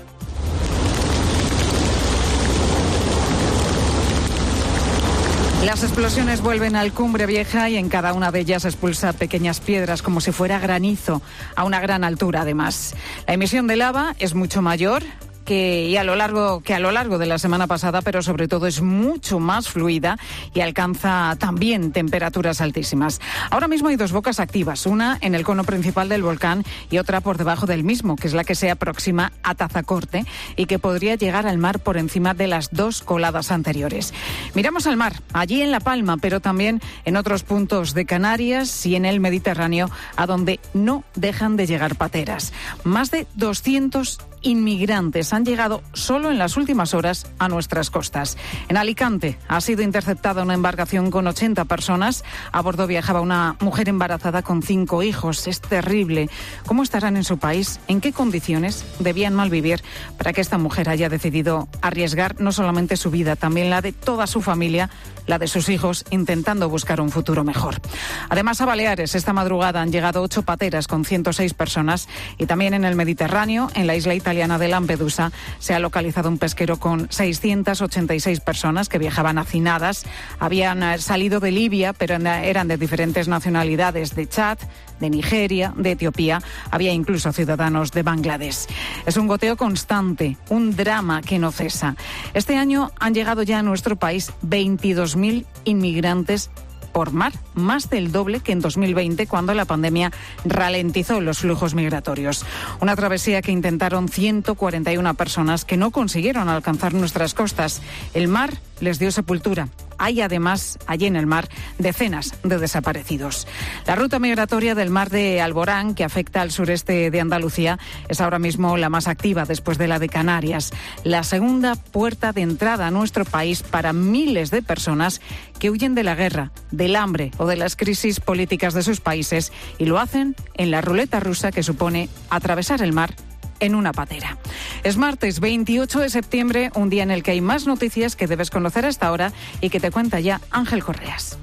Las explosiones vuelven al Cumbre Vieja y en cada una de ellas expulsa pequeñas piedras como si fuera granizo, a una gran altura además. La emisión de lava es mucho mayor que, y a lo largo, que a lo largo de la semana pasada, pero sobre todo es mucho más fluida y alcanza también temperaturas altísimas. Ahora mismo hay dos bocas activas, una en el cono principal del volcán y otra por debajo del mismo, que es la que se aproxima a Tazacorte y que podría llegar al mar por encima de las dos coladas anteriores. Miramos al mar, allí en La Palma, pero también en otros puntos de Canarias y en el Mediterráneo, a donde no dejan de llegar pateras. Más de doscientos inmigrantes han llegado solo en las últimas horas a nuestras costas. En Alicante ha sido interceptada una embarcación con ochenta personas. A bordo viajaba una mujer embarazada con cinco hijos. Es terrible. ¿Cómo estarán en su país? ¿En qué condiciones debían malvivir para que esta mujer haya decidido arriesgar no solamente su vida, también la de toda su familia, la de sus hijos, intentando buscar un futuro mejor? Además, a Baleares esta madrugada han llegado ocho pateras con ciento seis personas y también en el Mediterráneo, en la isla italiana de Lampedusa, se ha localizado un pesquero con seiscientas ochenta y seis personas que viajaban hacinadas. Habían salido de Libia, pero eran de diferentes nacionalidades, de Chad, de Nigeria, de Etiopía. Había incluso ciudadanos de Bangladesh. Es un goteo constante, un drama que no cesa. Este año han llegado ya a nuestro país veintidós mil inmigrantes por mar, más del doble que en dos mil veinte, cuando la pandemia ralentizó los flujos migratorios. Una travesía que intentaron ciento cuarenta y una personas que no consiguieron alcanzar nuestras costas. El mar les dio sepultura. Hay además, allí en el mar, decenas de desaparecidos. La ruta migratoria del mar de Alborán, que afecta al sureste de Andalucía, es ahora mismo la más activa después de la de Canarias. La segunda puerta de entrada a nuestro país para miles de personas que huyen de la guerra, del hambre o de las crisis políticas de sus países y lo hacen en la ruleta rusa que supone atravesar el mar en una patera. Es martes veintiocho de septiembre, un día en el que hay más noticias que debes conocer hasta ahora y que te cuenta ya Ángel Correas.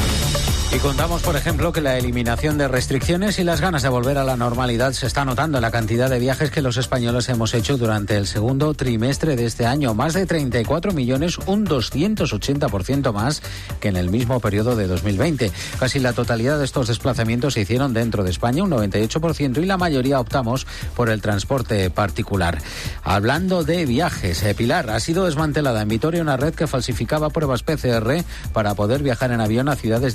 Y contamos, por ejemplo, que la eliminación de restricciones y las ganas de volver a la normalidad se está notando en la cantidad de viajes que los españoles hemos hecho durante el segundo trimestre de este año. Más de treinta y cuatro millones, un doscientos ochenta por ciento más que en el mismo periodo de dos mil veinte. Casi la totalidad de estos desplazamientos se hicieron dentro de España, un noventa y ocho por ciento, y la mayoría optamos por el transporte particular. Hablando de viajes, eh, Pilar, ha sido desmantelada en Vitoria una red que falsificaba pruebas P C R para poder viajar en avión a ciudades de Europa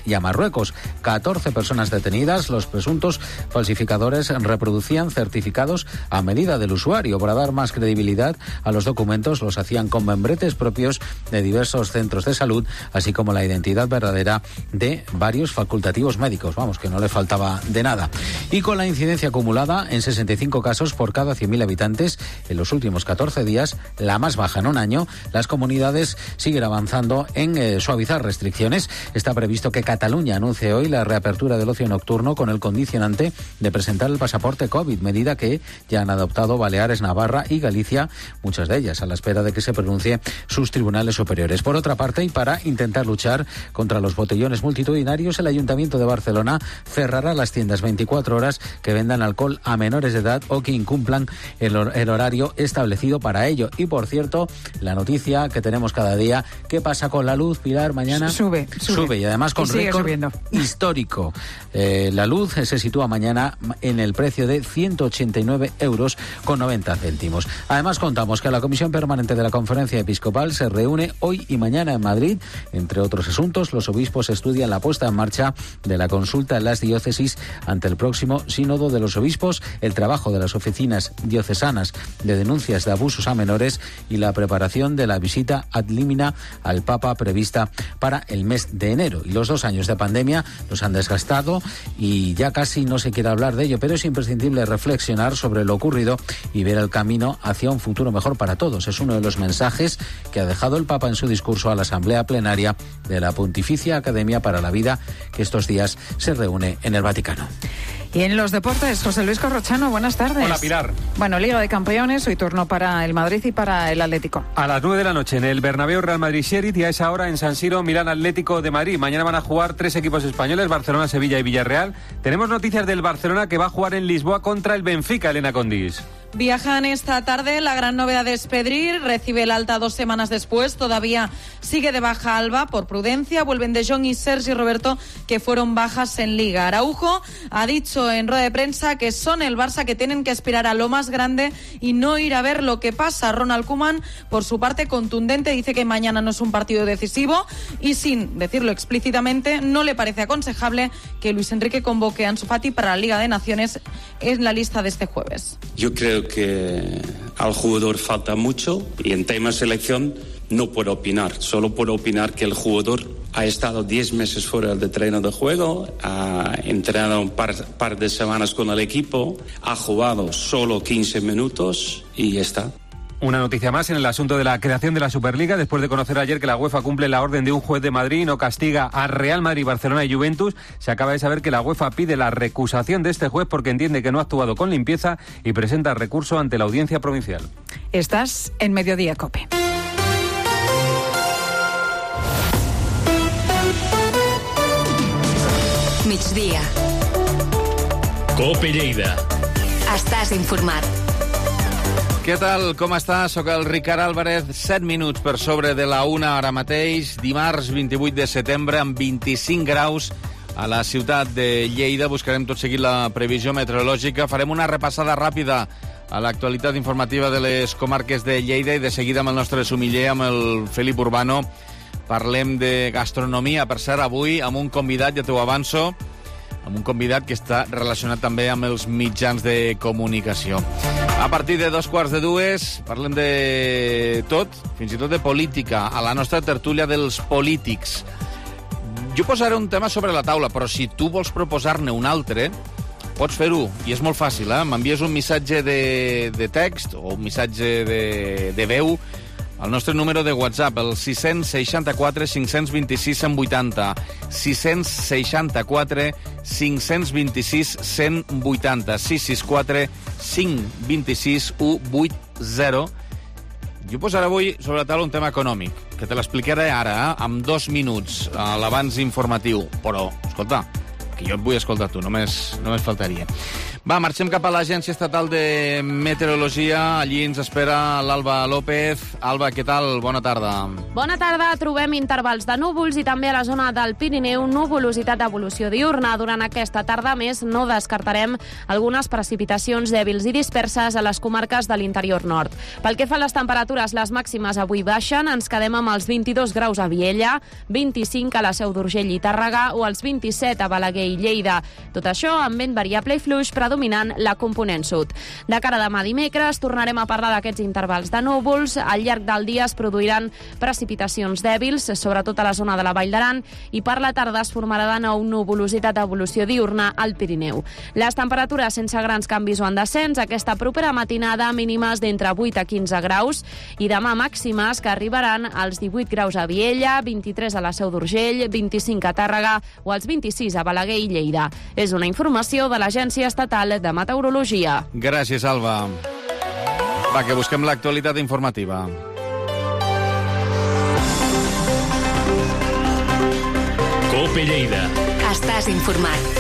y a Marruecos. catorce personas detenidas. Los presuntos falsificadores reproducían certificados a medida del usuario. Para dar más credibilidad a los documentos, los hacían con membretes propios de diversos centros de salud, así como la identidad verdadera de varios facultativos médicos. Vamos, que no le faltaba de nada. Y con la incidencia acumulada en sesenta y cinco casos por cada cien mil habitantes en los últimos catorce días, la más baja en un año, las comunidades siguen avanzando en eh, suavizar restricciones. Está previsto que Cataluña anuncie hoy la reapertura del ocio nocturno con el condicionante de presentar el pasaporte COVID, medida que ya han adoptado Baleares, Navarra y Galicia, muchas de ellas a la espera de que se pronuncie sus tribunales superiores. Por otra parte, y para intentar luchar contra los botellones multitudinarios, el Ayuntamiento de Barcelona cerrará las tiendas veinticuatro horas que vendan alcohol a menores de edad o que incumplan el, hor- el horario establecido para ello. Y por cierto, la noticia que tenemos cada día, ¿qué pasa con la luz, Pilar, mañana? Sube, sube. Sube y además con y sigue récord subiendo. histórico. Eh, la luz se sitúa mañana en el precio de ciento ochenta y nueve euros con noventa céntimos. Además, contamos que la Comisión Permanente de la Conferencia Episcopal se reúne hoy y mañana en Madrid. Entre otros asuntos, los obispos estudian la puesta en marcha de la consulta en las diócesis ante el próximo Sínodo de los Obispos, el trabajo de las oficinas diocesanas de denuncias de abusos a menores y la preparación de la visita ad limina al Papa prevista para el mes de enero. Y los dos años de pandemia los han desgastado y ya casi no se quiere hablar de ello, pero es imprescindible reflexionar sobre lo ocurrido y ver el camino hacia un futuro mejor para todos. Es uno de los mensajes que ha dejado el Papa en su discurso a la Asamblea Plenaria de la Pontificia Academia para la Vida, que estos días se reúne en el Vaticano. Y en los deportes, José Luis Corrochano, buenas tardes. Hola, Pilar. Bueno, Liga de Campeones, hoy turno para el Madrid y para el Atlético. A las nueve de la noche en el Bernabéu, Real Madrid-Sheriff, y a esa hora en San Siro, Milán Atlético de Madrid. Mañana van a jugar tres equipos españoles, Barcelona, Sevilla y Villarreal. Tenemos noticias del Barcelona, que va a jugar en Lisboa contra el Benfica, Elena Condis. Viajan esta tarde, la gran novedad es Pedri, recibe el alta dos semanas después, todavía sigue de baja Alba por prudencia, vuelven De Jong y Sergi Roberto, que fueron bajas en Liga. Araujo ha dicho en rueda de prensa que son el Barça, que tienen que aspirar a lo más grande y no ir a ver lo que pasa. Ronald Koeman, por su parte, contundente, dice que mañana no es un partido decisivo y, sin decirlo explícitamente, no le parece aconsejable que Luis Enrique convoque a Ansu Fati para la Liga de Naciones en la lista de este jueves. Yo creo que al jugador falta mucho y en tema selección no puedo opinar, solo puedo opinar que el jugador ha estado diez meses fuera del terreno de juego, ha entrenado un par, par de semanas con el equipo, ha jugado solo quince minutos y ya está. Una noticia más en el asunto de la creación de la Superliga, después de conocer ayer que la UEFA cumple la orden de un juez de Madrid y no castiga a Real Madrid, Barcelona y Juventus. Se acaba de saber que la UEFA pide la recusación de este juez porque entiende que no ha actuado con limpieza y presenta recurso ante la Audiencia Provincial. Estás en Mediodía COPE. Migdia. COPE Lleida. Estàs informat. Què tal? Com està? Soc el Ricard Álvarez. set minuts per sobre de la una ara mateix. Dimarts vint-i-vuit de setembre amb vint-i-cinc graus a la ciutat de Lleida. Buscarem tot seguit la previsió meteorològica. Farem una repassada ràpida a l'actualitat informativa de les comarques de Lleida i de seguida amb el nostre sumiller, amb el Felip Urbano, parlem de gastronomia. Per cert, avui amb un convidat, ja t'ho avanço, amb un convidat que està relacionat també amb els mitjans de comunicació. A partir de dos quarts de dues parlem de tot, fins i tot de política, a la nostra tertúlia dels polítics. Jo posaré un tema sobre la taula, però si tu vols proposar-ne un altre, pots fer-ho, i és molt fàcil, eh? M'envies un missatge de, de text o un missatge de, de veu al nostre número de WhatsApp, el sis seixanta-quatre cinc vint sis cent vuitanta, sis seixanta-quatre cinc vint sis cent vuitanta, sis sis quatre cinc vint sis cent vuitanta. Jo posaré avui sobre la taula un tema econòmic, que te l'explicaré ara, eh? amb dos minuts, a l'abans informatiu. Però, escolta, que jo et vull escoltar tu, només, només faltaria. Va, marxem cap a l'Agència Estatal de Meteorologia. Allí ens espera l'Alba López. Alba, què tal? Bona tarda. Bona tarda. Trobem intervals de núvols i també a la zona del Pirineu nuvolositat d'evolució diurna. Durant aquesta tarda, més, no descartarem algunes precipitacions dèbils i disperses a les comarques de l'interior nord. Pel que fa a les temperatures, les màximes avui baixen. Ens quedem amb els vint-i-dos graus a Viella, vint-i-cinc a la Seu d'Urgell i Tàrrega o els vint-i-set a Balaguer i Lleida. Tot això amb vent variable i fluix, predominant la component sud. De cara a demà dimecres tornarem a parlar d'aquests intervals de núvols. Al llarg del dia es produiran precipitacions dèbils, sobretot a la zona de la Vall d'Aran, i per la tarda es formarà de nou nuvolositat d'evolució diurna al Pirineu. Les temperatures sense grans canvis o en descens, aquesta propera matinada mínimes d'entre vuit a quinze graus i demà màximes que arribaran als divuit graus a Viella, vint-i-tres a la Seu d'Urgell, vint-i-cinc a Tàrrega o als vint-i-sis a Balaguer i Lleida. És una informació de l'Agència Estatal de Meteorologia. Gràcies, Alba. Va, que busquem l'actualitat informativa. COPE Lleida. Estàs informat.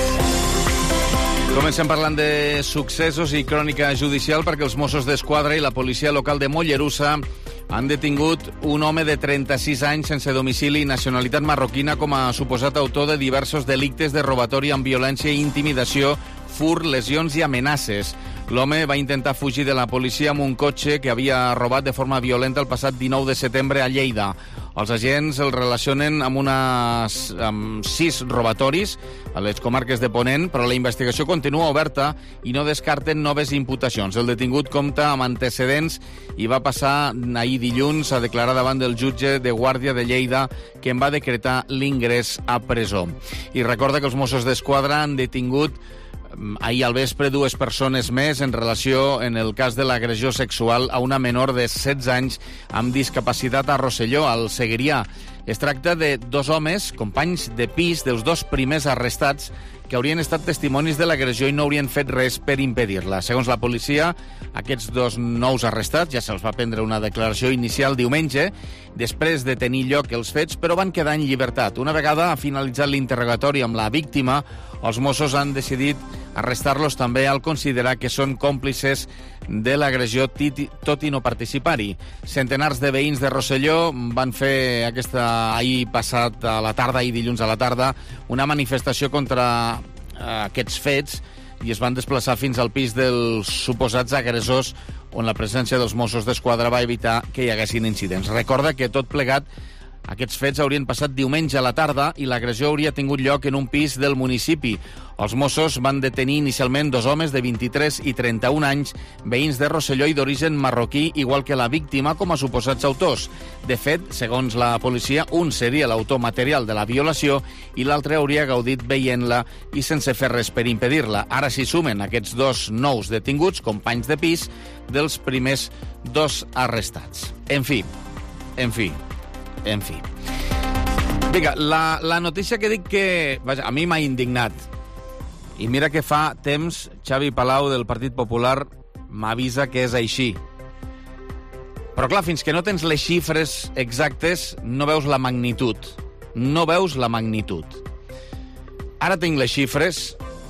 Comencem parlant de successos i crònica judicial perquè els Mossos d'Esquadra i la policia local de Mollerussa han detingut un home de trenta-sis anys sense domicili i nacionalitat marroquina com a suposat autor de diversos delictes de robatori amb violència i intimidació, furt, lesions i amenaces. L'home va intentar fugir de la policia amb un cotxe que havia robat de forma violenta el passat dinou de setembre a Lleida. Els agents el relacionen amb, unes, amb sis robatoris a les comarques de Ponent, però la investigació continua oberta i no descarten noves imputacions. El detingut compta amb antecedents i va passar ahir dilluns a declarar davant del jutge de Guàrdia de Lleida que en va decretar l'ingrés a presó. I recorda que els Mossos d'Esquadra han detingut ahir al vespre dues persones més en relació en el cas de l'agressió sexual a una menor de setze anys amb discapacitat a Rosselló, al Segrià. Es tracta de dos homes, companys de pis dels dos primers arrestats, que haurien estat testimonis de l'agressió i no haurien fet res per impedir-la. Segons la policia, aquests dos nous arrestats ja se'ls va prendre una declaració inicial diumenge, després de tenir lloc els fets, però van quedar en llibertat. Una vegada ha finalitzat l'interrogatori amb la víctima, els Mossos han decidit arrestar-los també al considerar que són còmplices de l'agressió tot i no participar-hi. Centenars de veïns de Rosselló van fer aquesta ahir passat a la tarda i dilluns a la tarda una manifestació contra aquests fets i es van desplaçar fins al pis dels suposats agressors on la presència dels Mossos d'Esquadra va evitar que hi haguessin incidents. Recorda que tot plegat aquests fets haurien passat diumenge a la tarda i l'agressió hauria tingut lloc en un pis del municipi. Els Mossos van detenir inicialment dos homes de vint-i-tres i trenta-un anys, veïns de Rosselló i d'origen marroquí, igual que la víctima com a suposats autors. De fet, segons la policia, un seria l'autor material de la violació i l'altre hauria gaudit veient-la i sense fer res per impedir-la. Ara s'hi sumen aquests dos nous detinguts, companys de pis, dels primers dos arrestats. En fi, en fi, en fi. Vinga, la, la notícia que dic que vaja, a mi m'ha indignat. I mira que fa temps Xavi Palau del Partit Popular m'avisa que és així. Però clar, fins que no tens les xifres exactes no veus la magnitud. No veus la magnitud. Ara tinc les xifres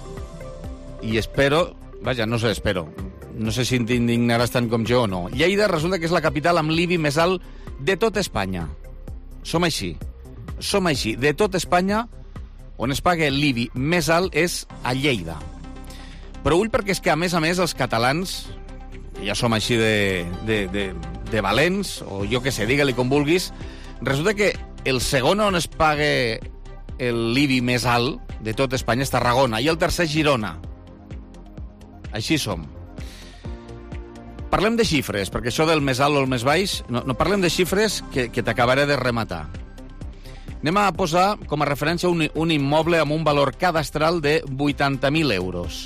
i espero... Vaja, no sé, espero. No sé si t'indignaràs tant com jo o no. Lleida resulta que és la capital amb l'I B I més alt de tot Espanya. Som així. Som així. De tot Espanya, on es paga l'I B I més alt és a Lleida. Però ull, perquè és que, a més a més, els catalans, que ja som així de, de, de, de valents, o jo que sé, digue-li com vulguis, resulta que el segon on es paga l'I B I més alt de tot Espanya és Tarragona, i el tercer Girona. Així som. Parlem de xifres, perquè això del més alt o el més baix... No, no parlem de xifres que, que t'acabaré de rematar. Anem a posar com a referència un, un immoble amb un valor cadastral de vuitanta mil euros.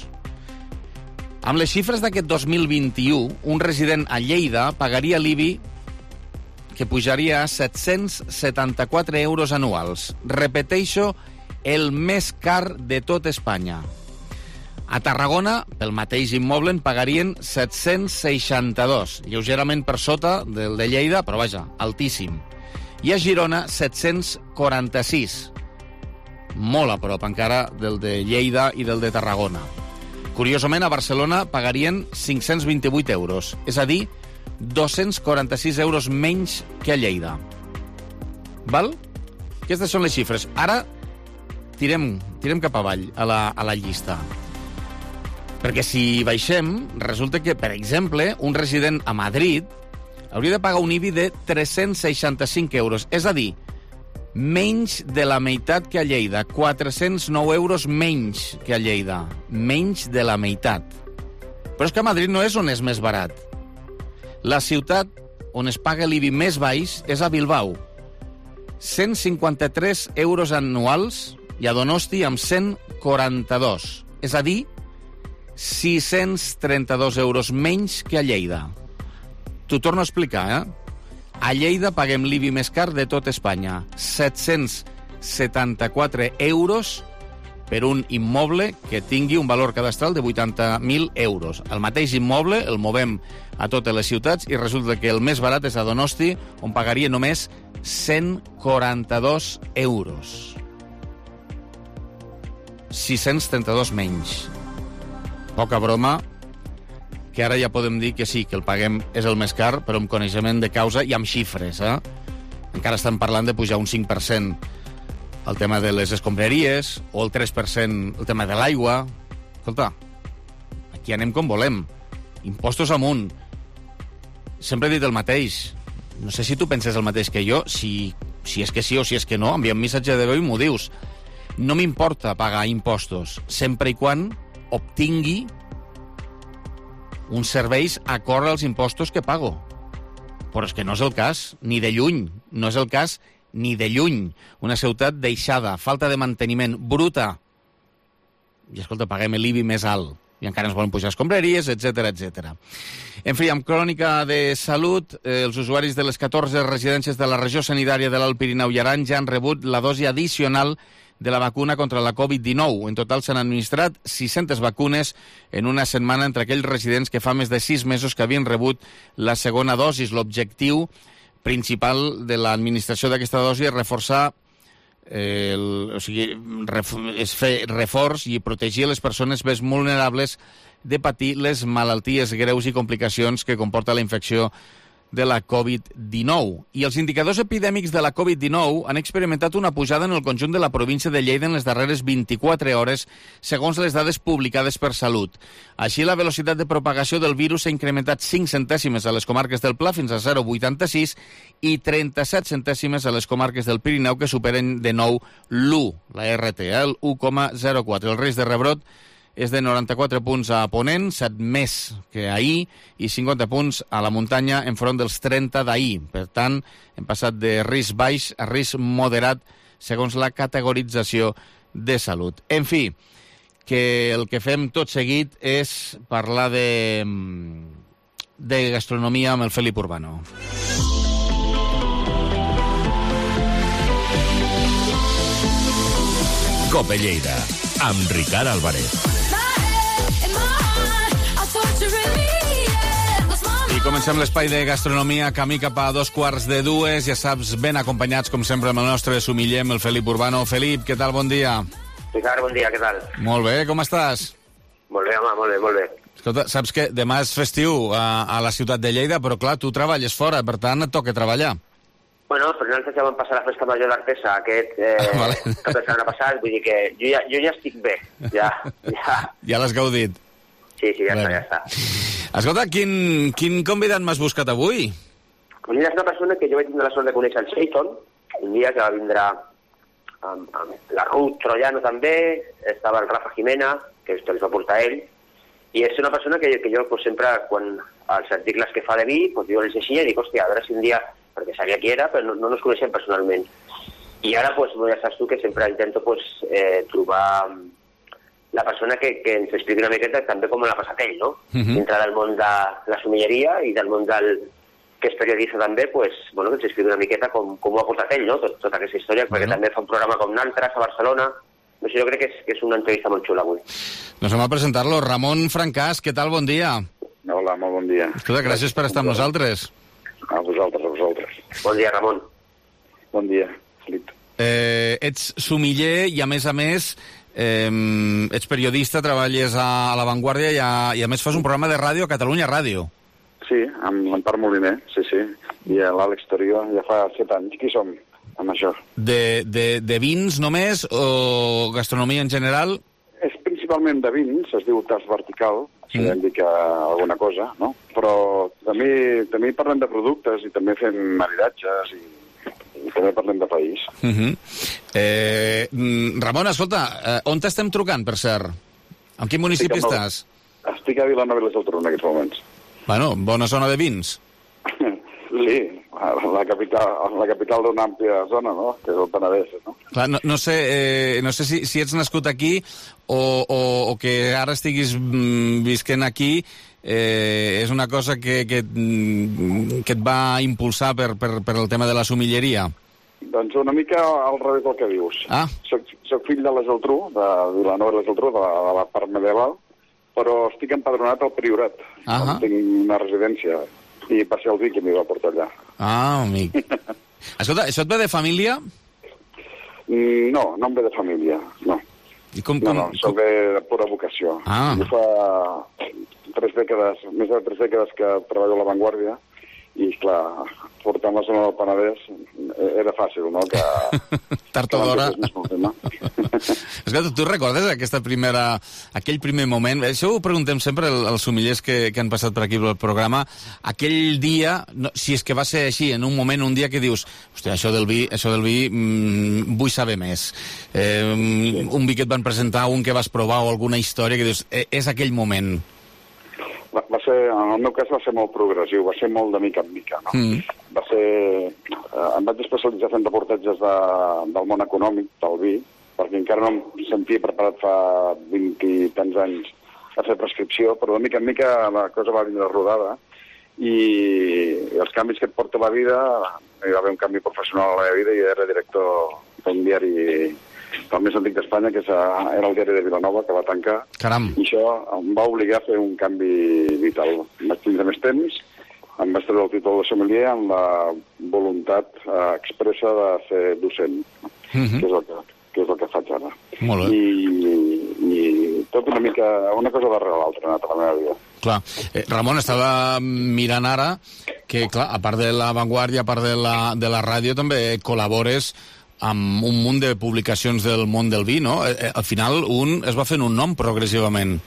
Amb les xifres d'aquest dos mil vint-i-u, un resident a Lleida pagaria l'I B I que pujaria a set-cents setanta-quatre euros anuals. Repeteixo, el més car de tot Espanya. A Tarragona, pel mateix immoble, en pagarien set-cents seixanta-dos, lleugerament per sota del de Lleida, però vaja, altíssim. I a Girona, set-cents quaranta-sis, molt a prop encara del de Lleida i del de Tarragona. Curiosament, a Barcelona pagarien cinc-cents vint-i-vuit euros, és a dir, dos-cents quaranta-sis euros menys que a Lleida. Val? Aquestes són les xifres. Ara tirem, tirem cap avall a la, a la llista. Perquè si baixem, resulta que, per exemple, un resident a Madrid hauria de pagar un I B I de tres-cents seixanta-cinc euros, és a dir, menys de la meitat que a Lleida, quatre-cents nou euros menys que a Lleida, menys de la meitat. Però és que a Madrid no és on és més barat. La ciutat on es paga l'I B I més baix és a Bilbao, cent cinquanta-tres euros anuals, i a Donosti amb cent quaranta-dos, és a dir, sis-cents trenta-dos euros menys que a Lleida. T'ho torno a explicar, eh? A Lleida paguem l'I B I més car de tot Espanya, set-cents setanta-quatre euros per un immoble que tingui un valor cadastral de vuitanta mil euros. El mateix immoble el movem a totes les ciutats i resulta que el més barat és a Donosti, on pagaria només cent quaranta-dos euros. sis-cents trenta-dos menys. Poca broma, que ara ja podem dir que sí, que el paguem és el més car, però amb coneixement de causa i amb xifres, eh? Encara estan parlant de pujar un cinc per cent el tema de les escombraries, o el tres per cent el tema de l'aigua. Escolta, aquí anem com volem. Impostos amunt. Sempre he dit el mateix. No sé si tu penses el mateix que jo, si, si és que sí o si és que no, envia un missatge de veu i m'ho dius. No m'importa pagar impostos, sempre i quan obtingui uns serveis acord als impostos que pago. Però és que no és el cas, ni de lluny. No és el cas ni de lluny. Una ciutat deixada, falta de manteniment, bruta. I, escolta, paguem l'I B I més alt. I encara ens volen pujar escombraries, etcètera, etcètera. En fi, amb crònica de salut, eh, els usuaris de les catorze residències de la regió sanitària de l'Alt Pirineu i Aran ja han rebut la dosi addicional de la vacuna contra la covid dinou. En total s'han administrat sis-centes vacunes en una setmana entre aquells residents que fa més de sis mesos que havien rebut la segona dosi. L'objectiu principal de l'administració d'aquesta dosi és reforçar eh, el, o sigui, ref, és fer reforç i protegir les persones més vulnerables de patir les malalties greus i complicacions que comporta la infecció de la covid dinou. I els indicadors epidèmics de la covid dinou han experimentat una pujada en el conjunt de la província de Lleida en les darreres vint-i-quatre hores, segons les dades publicades per Salut. Així, la velocitat de propagació del virus s'ha incrementat cinc centèsimes a les comarques del Pla fins a zero coma vuitanta-sis i trenta-set centèsimes a les comarques del Pirineu, que superen de nou l'u, la R T, eh, el u coma zero quatre. El risc de rebrot és de noranta-quatre punts a Ponent, set més que ahir, i cinquanta punts a la muntanya enfront dels trenta d'ahir. Per tant, hem passat de risc baix a risc moderat segons la categorització de salut. En fi, que el que fem tot seguit és parlar de, de gastronomia amb el Felip Urbano. Cope Lleida, amb Ricard Álvarez. I comencem l'espai de gastronomia, camí cap a dos quarts de dues, ja saps, ben acompanyats, com sempre, amb el nostre sumiller, el Felip Urbano. Felip, què tal? Bon dia. Ricard, bon dia, què tal? Molt bé, com estàs? Molt bé, home, molt bé, molt bé. Escolta, saps que demà és festiu a, a la ciutat de Lleida, però clar, tu treballes fora, per tant et toca treballar. Bueno, però nosaltres ja vam passar la festa major d'Artesa aquest eh, ah, vale. cap de setmana passat, vull dir que jo ja, jo ja estic bé, ja. Ja, ja l'has gaudit? Sí, sí, ja està, ja està. Escolta, quin, quin convidat m'has buscat avui? Pues mira, és una persona que jo vaig tindre la sort de conèixer el Seiton, un dia que va vindre amb, amb la Ruth Troiano també, estava el Rafa Jimena, que els va portar ell, i és una persona que, que jo pues, sempre, quan els articles que fa de vi, pues, jo els llegia i dic, hòstia, a veure si un dia, perquè sabia qui era, però no, no ens coneixem personalment. I ara, pues, ja saps tu que sempre intento pues, eh, trobar la persona que, que ens expliqui una miqueta també com l'ha passat ell, no? Uh-huh. Dintre del món de la sommelleria i del món del que és periodista també, pues, bueno, que ens expliqui una miqueta com, com ho ha portat ell, no? Tot, tota aquesta història, perquè uh-huh. també fa un programa com Nantres a Barcelona. No sé, jo crec que és, que és una entrevista molt xula avui. Doncs anem a presentar-lo. Ramon Francàs, què tal? Bon dia. Hola, molt bon dia. Escolta, gràcies per estar amb nosaltres. A vosaltres, a vosaltres. Bon dia, Ramon. Bon dia, Felip. Eh, ets sumiller i, a més a més, eh, ets periodista, treballes a, a La Vanguardia i a, i a més fas un programa de ràdio a Catalunya Ràdio. Sí, amb l'Empar Moliner, sí, sí. I l'Àlex Torió, ja fa set anys. Qui som amb això? De, de, de vins només o gastronomia en general? És principalment de vins, es diu Tas Vertical, si mm. indica alguna cosa, no? Però també, també parlem de productes i també fem maridatges i, i també parlem de país. Uh -huh. eh, Ramon, escolta, eh, on t'estem trucant, per cert? En quin municipi estic estàs? Estic a Vilanova i la Geltrú en aquests moments. Bueno, bona zona de vins. Sí, la capital, la capital d'una àmplia zona, no?, que és el Penedès, no? Clar, no, no sé, eh, no sé si, si ets nascut aquí o, o, o que ara estiguis mm, visquent aquí, eh, és una cosa que, que, que et va impulsar per, per, per el tema de la somilleria? Doncs una mica al revés del que dius. Ah. Soc, soc fill de la Geltrú, de Vilanova i la Geltrú, de, la, de la part medieval, però estic empadronat al Priorat. Uh -huh. Tinc una residència. I va ser el vi que m'hi va portar allà. Ah, amic. Escolta, això et ve de família? Mm, no, no em ve de família, no. I com, no, com, no, això ve de pura vocació. Ah. Jo fa tres dècades, més de tres dècades que treballo a La Vanguardia i, clar, portant la zona del Penedès era fàcil, no?, que... Tard o d'hora. Escolta, tu recordes aquesta primera, aquell primer moment? Això ho preguntem sempre als somillers que, que han passat per aquí pel programa. Aquell dia, no, si és que va ser així, en un moment, un dia que dius, hòstia, això del vi, això del vi, mmm, vull saber més. Eh, sí. Un vi que et van presentar, un que vas provar o alguna història que dius, eh, és aquell moment. Va, va ser, en el meu cas va ser molt progressiu, va ser molt de mica en mica, no? Mm. Va ser... Eh, em vaig especialitzar fent reportatges de, del món econòmic, del vi, perquè encara no em sentia preparat fa vint i tants anys a fer prescripció, però de mica en mica la cosa va vindre rodada i els canvis que et porta la vida, hi va haver un canvi professional a la meva vida i era director d'un diari el més antic d'Espanya, que era el diari de Vilanova, que va tancar. Caram. I això em va obligar a fer un canvi vital. Vaig tindre més temps, em vaig treure el títol de sommelier amb la voluntat eh, expressa de ser docent, mm-hmm. que és el que, que és el que faig ara. Molt bé. I, i tot una mica, una cosa darrere l'altra, ha anat a la meva vida. Clar. Eh, Ramon, estava mirant ara que, clar, a part de La Vanguardia, a part de la, de la ràdio, també col·labores amb un munt de publicacions del món del vi, no? Eh, al final, un es va fent un nom progressivament.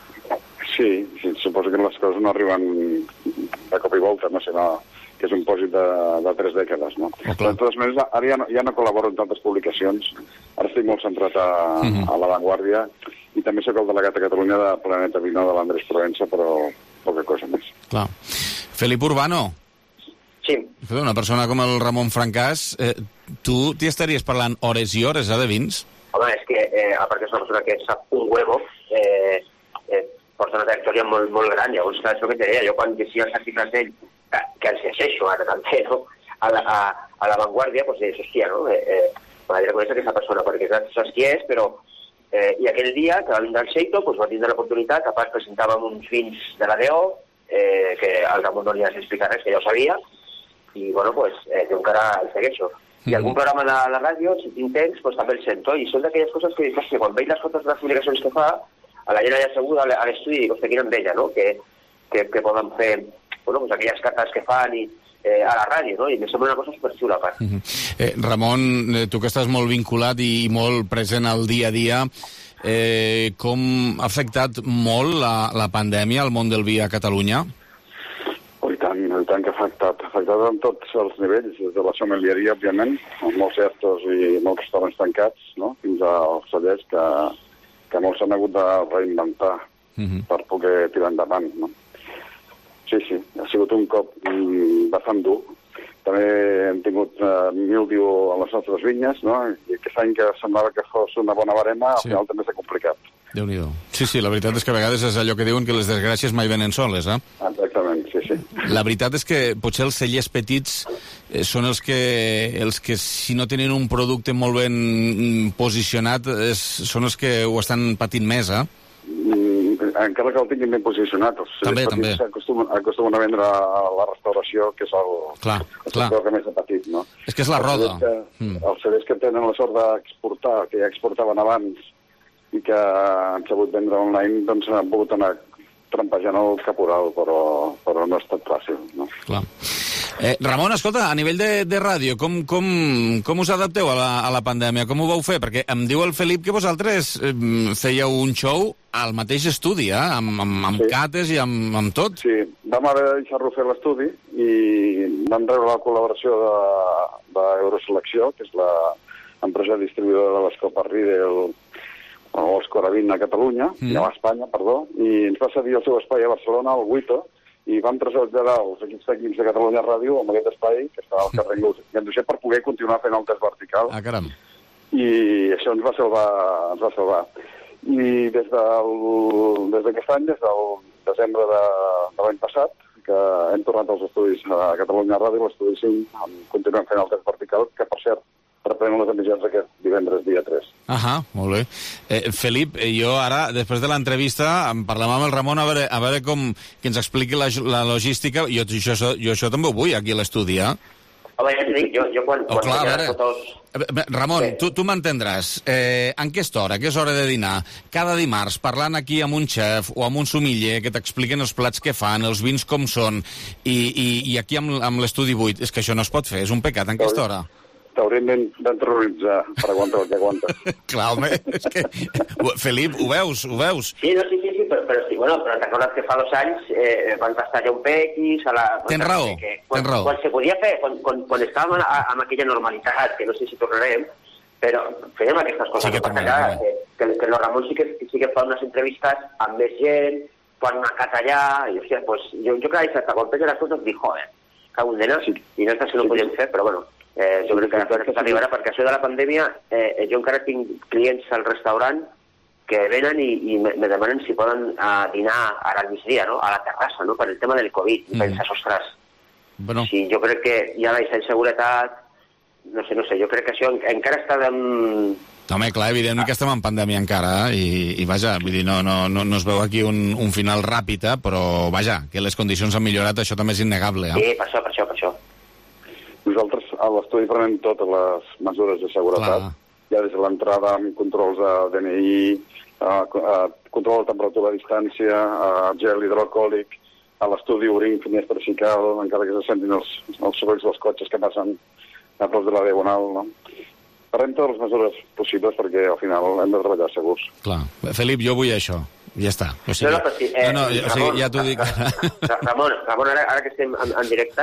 Sí, sí, suposo que les coses no arriben de cop i volta, no? Sinó que és un pòsit de, de tres dècades, no? Oh, de totes maneres, ara ja no, ja no col·laboro en tantes publicacions, ara estic molt centrat a, uh-huh. a La Vanguardia i també soc el delegat a Catalunya de Planeta Vino de l'Andrés Provença, però poca cosa més. Clar. Felip Urbano. Sí. Una persona com el Ramon Francàs, eh, tu t'hi estaries parlant hores i hores, eh, de vins? Home, és que, eh, a part que és una persona que sap un huevo, eh, eh, porta una trajectòria molt, molt gran. Llavors, clar, és el que et deia, jo quan llegia els articles d'ell, que, que els llegeixo ara també, no?, a la, a, a la Vanguardia, doncs deies, hòstia, no?, eh, eh, m'agradaria conèixer aquesta persona, perquè saps qui és, però... Eh, I aquell dia, que va vindre el Seito, doncs va tindre l'oportunitat, a part presentàvem uns vins de la D O, eh, que al Ramon no li has d'explicar res, que ja ho sabia, i, bueno, pues, eh, jo encara el segueixo. I algun programa de la ràdio, si tinc temps, pues, també el sento. I són d'aquelles coses que, que quan veig les fotos de les publicacions que fa, a la gent allà asseguda a l'estudi, dic, hòstia, quina enveja, no?, que, que, que poden fer, bueno, pues, aquelles cartes que fan i, eh, a la ràdio, no?, i em sembla una cosa superxula, a part. Uh-huh. eh, Ramon, eh, tu que estàs molt vinculat i, i molt present al dia a dia, eh, com ha afectat molt la, la pandèmia al món del vi a Catalunya? Oh, i tant, i tant que ha afectat. Ha afectat en tots els nivells, des de la sommelieria, òbviament, amb molts ertos i molts restaurants tancats, no?, fins als cellers que, que molts s'han hagut de reinventar uh-huh. per poder tirar endavant, no? Sí, sí, ha sigut un cop mm, bastant dur. També hem tingut uh, mildiu a les nostres vinyes, no?, i aquest any que semblava que fos una bona barema, sí. Al final també s'ha complicat. Déu-n'hi-do. Sí, sí, la veritat és que a vegades és allò que diuen que les desgràcies mai venen soles, eh? Exactament, sí, sí. La veritat és que potser els cellers petits eh, són els que, els que, si no tenen un producte molt ben posicionat, és, són els que ho estan patint més, eh? Mm, encara que el tinguin ben posicionat, els també, també. Acostumen, acostumen a vendre a la restauració, que és el, clar, el clar. sector que més ha patit, no? És que és la roda. Els cellers que, mm. els cellers que tenen la sort d'exportar, que ja exportaven abans, i que han sabut vendre online, doncs han pogut anar trampejant el caporal, però, però no ha estat fàcil, no? Clar. Eh, Ramon, escolta, a nivell de, de ràdio, com, com, com us adapteu a la, a la pandèmia? Com ho vau fer? Perquè em diu el Felip que vosaltres eh, fèieu un show al mateix estudi, eh? amb, amb, amb sí. cates i amb, amb tot. Sí, vam haver de deixar-lo fer l'estudi i vam rebre la col·laboració d'Euroselecció, que és l'empresa distribuïdora de les Copes Riedel o els Coravin a Catalunya, mm. a Espanya, perdó, i ens va cedir el seu espai a Barcelona, al Guito, i vam traslladar els equips tècnics de Catalunya Ràdio amb aquest espai, que estava al carrer Ganduixer, per poder continuar fent el test vertical. Ah, caram. I això ens va salvar. Ens va salvar. I des, del, des d'aquest any, des del desembre de, de l'any passat, que hem tornat als estudis a Catalunya Ràdio, l'estudi cinc, continuem fent el test vertical, que per cert, reprenen les emissions aquest divendres dia tres. Ahà, molt bé. Eh, Felip, jo ara, després de l'entrevista, em parlem amb el Ramon a veure, a veure com que ens expliqui la, la logística. Jo, jo, això, jo això també ho vull, aquí a l'estudi, eh? Home, ja t'ho dic, jo, jo quan... Oh, quan clar, a veure... fotos... Ramon, sí. tu, tu m'entendràs. Eh, en aquesta hora, que és hora de dinar, cada dimarts parlant aquí amb un xef o amb un sumiller que t'expliquen els plats que fan, els vins com són, i, i, i aquí amb, amb l'estudi vuit, és que això no es pot fer, és un pecat en aquesta hora. T'haurien d'enterroritzar per aguantar el que aguantes. Clar, home, és que... Felip, ho veus, ho veus? Sí, no, sí, sí, sí, però, però sí, bueno, però recordes que fa dos anys eh, van tastar ja un pequis... A la, tens raó, que, quan, tens raó. Quan se podia fer, quan, quan, quan estàvem amb aquella normalitat, que no sé si tornarem, però fèiem aquestes coses. Sí que tornarem. Allà, que, que, que el Ramon sí que, sí que fa unes entrevistes amb més gent, fan una cata allà, i o sigui, pues, jo, jo cada vegada que colpeja les coses dic, joder, cago en nena, sí. I nosaltres sí no ho podíem fer, però bueno... Eh, jo crec que després arribarà, perquè això de la pandèmia, eh, jo encara tinc clients al restaurant que venen i, i me, me demanen si poden uh, dinar ara al migdia, no? A la terrassa, no? Per el tema del Covid. Mm. I penses, ostres, bueno. Sí, jo crec que hi ha la inseguretat, no sé, no sé, jo crec que això encara està de... Home, clar, evidentment ah. que estem en pandèmia encara, eh? I, i vaja, vull dir, no, no, no, no es veu aquí un, un final ràpid, eh? Però vaja, que les condicions han millorat, això també és innegable, eh? Sí, per això, per això, per això. Nosaltres a l'estudi prenem totes les mesures de seguretat, clar. Ja des de l'entrada amb controls de D N I, uh, uh, control de temperatura a distància, uh, gel hidroalcohòlic, a l'estudi obrim finestra si cal, encara que se sentin els, els sorolls dels cotxes que passen a prop de la diagonal, no? Prenem totes les mesures possibles perquè al final hem de treballar segurs. Clar. Felip, jo vull això. Ja està. O sigui, no, no, sí, eh, no, no, o sigui, ja t'ho dic. Ramon, Ramon ara, ara que estem en, en directe,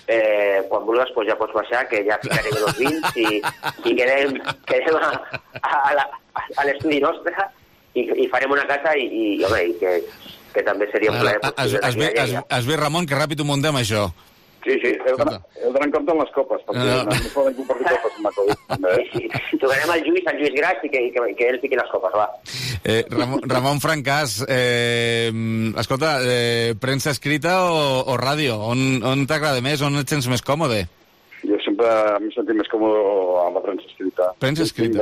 eh, quan vulguis pues ja pots baixar, que ja ficarem els vins i, i quedem, quedem a, a, a, a l'estudi nostre i, i farem una casa i, i, home, i que, que també seria un plaer. Has, has, ve, has, has vist, Ramon, que ràpid ho muntem, això. Sí, sí, heu d'anar en compte amb les copes, perquè no, no. no poden compartir copes amb la Covid. Sí, sí. Tocarem al Lluís, al Lluís Gras, i que, que, que ell fiqui les copes, va. Eh, Ramon, Ramon Francàs, eh, escolta, eh, premsa escrita o, o ràdio? On, on t'agrada més? On et sents més còmode? Jo sempre m'he sentit més còmode amb la premsa escrita. Premsa escrita?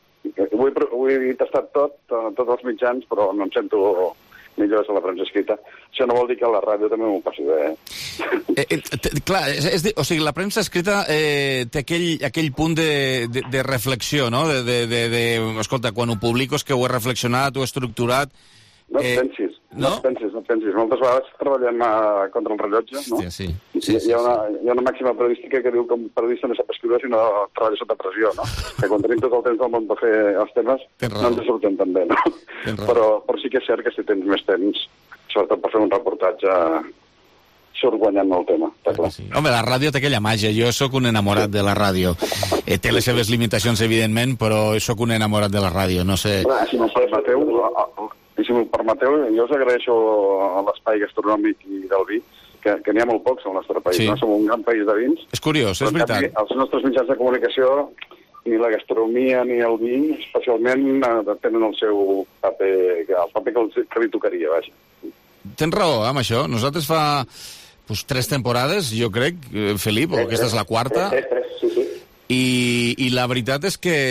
Ho he, ho he tastat tot, tots els mitjans, però no em sento... millor és a la premsa escrita. Això no vol dir que a la ràdio també m'ho passi bé, eh? eh, eh clar, és, és, o sigui, la premsa escrita eh, té aquell, aquell punt de, de, de reflexió, no? De, de, de, de, escolta, quan ho publico és que ho he reflexionat, ho he estructurat... No et pensis, no? no et pensis, no et pensis. Moltes vegades treballem uh, contra el rellotge, no? Hòstia, sí. Sí, hi, hi, ha una, hi ha una màxima periodística que diu que un periodista no sap escriure si no treballa sota pressió, no? Que quan tenim tot el temps del món per fer els temes no ens surten tan bé, no? Però, però sí que és cert que si tens més temps, sobretot per fer un reportatge, surt guanyant el tema, està clar. Sí. Home, la ràdio té aquella màgia. Jo sóc un enamorat de la ràdio. Eh, té les seves limitacions, evidentment, però sóc un enamorat de la ràdio. No sé... Clar, si no permeteu... I si m'ho permeteu, jo us agraeixo l'espai gastronòmic i del vi, que, que n'hi ha molt pocs al nostre país. Sí. No? Som un gran país de vins. És curiós, és veritat. Els nostres mitjans de comunicació, ni la gastronomia ni el vi, especialment tenen el seu paper, el paper que, els, que li tocaria, vaja. Tens raó, amb això. Nosaltres fa pues, tres temporades, jo crec, Felip, o aquesta és la quarta. Tres, tres, sí, sí. I, i la veritat és que,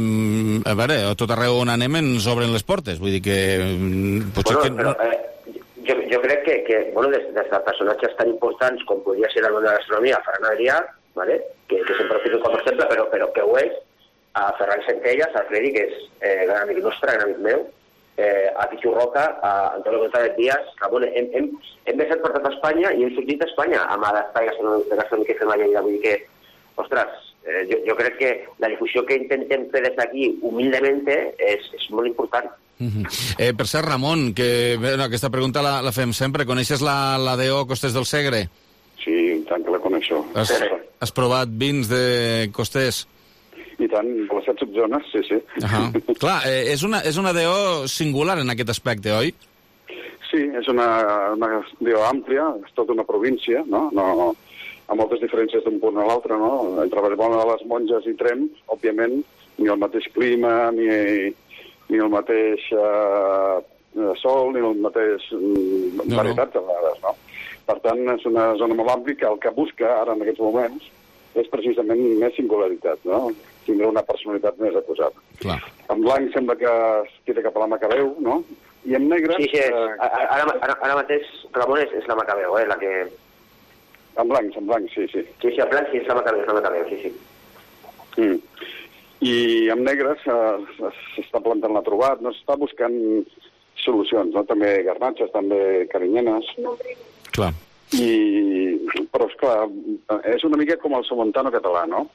a veure, a tot arreu on anem ens obren les portes, vull dir que... Potser bueno, que... Però, eh, jo, jo crec que, que bueno, des, des de personatges tan importants com podria ser el món de la gastronomia, Ferran Adrià, ¿vale? que, que sempre fico com a exemple, però, però que ho és, a Ferran Centelles, a Freddy, que és eh, gran amic nostre, gran amic meu, eh, a Pichu Roca, a Antonio González Díaz, que bueno, hem, hem, hem de ser portat a Espanya i hem sortit d'Espanya amb l'espai gastronòmic que fem a Lleida. Vull dir que, ostres, eh, jo, jo crec que la difusió que intentem fer des d'aquí humildemente és, és molt important. Mm-hmm. eh, per cert, Ramon, que bueno, aquesta pregunta la, la fem sempre. Coneixes la, la D O Costers del Segre? Sí, tant que la coneixo. Has, has provat vins de Costers? I tant, de les set subzones, sí, sí. Uh-huh. Clar, eh, és, una, és una D O singular en aquest aspecte, oi? Sí, és una, una D O àmplia, és tota una província, no? no amb moltes diferències d'un punt a l'altre, no? Entre Vallbona de les Monges i Tremp, òbviament, ni el mateix clima, ni, ni el mateix uh, sol, ni el mateix um, no, varietat, no. a vegades, no? Per tant, és una zona molt àmplia que el que busca ara en aquests moments és precisament més singularitat, no? Tindrà una personalitat més acusada. Clar. En blanc sembla que es tira cap a la Macabeu, no? I en negre... Sí, sí, eh, ara, ara, ara mateix, Ramon, és, és la Macabeu, eh, la que... En blanc, en blanc, sí, sí. Sí, sí, en blanc sí, és la Macabeu, és la Macabeu, sí, sí. Mm. I en negre s'està plantant la trobat, no? S'està buscant solucions, no? També garnatxes, també carinyenes. Clar. I, però, esclar, és una mica com el Somontano català, no?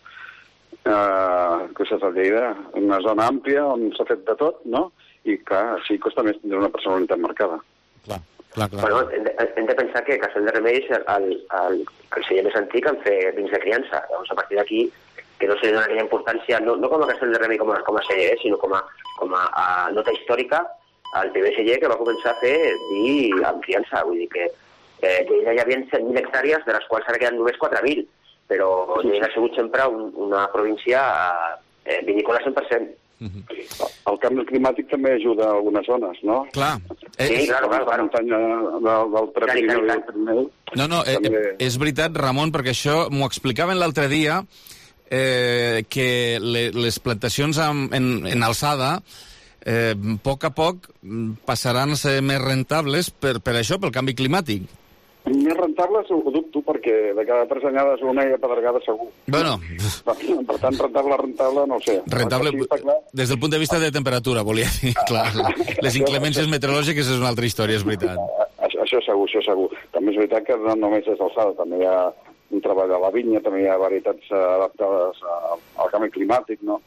Uh, que és a Lleida, una zona àmplia on s'ha fet de tot, no? I, clar, així costa més tindre una personalitat marcada. Clar, clar, clar. Bueno, hem de, hem de pensar que Castell de Remei és el, el, el celler més antic en fer vins de criança. Llavors, a partir d'aquí, que no se li dona aquella importància, no, no com a Castell de Remei com a, com a celler, eh, sinó com a, com a, a nota històrica, el primer celler que va començar a fer vi amb criança. Vull dir que eh, Lleida hi havia set mil hectàrees, de les quals ara queden només quatre mil. Però Lleida ha sigut sempre un, una província eh, vinícola cent per cent. Uh-huh. El canvi climàtic també ajuda a algunes zones, no? Clar. Sí, claro, claro, claro. La muntanya del, del Prepirineu i del Pirineu. No, no, eh, també... és veritat, Ramon, perquè això m'ho explicaven l'altre dia, eh, que le, les plantacions en, en, en alçada eh, a poc a poc passaran a ser més rentables per, per això, pel canvi climàtic. Més rentables ho dubto, perquè de cada tres anyades una hi ha pedregada segur. Bueno... Per, per tant, rentable, rentable, no ho sé. Rentable, des del punt de vista de temperatura, volia dir. Clar, les inclemències meteorològiques és una altra història, és veritat. Això segur, això segur. També és veritat que no només és alçada, també hi ha un treball a la vinya, també hi ha varietats adaptades al canvi climàtic, no?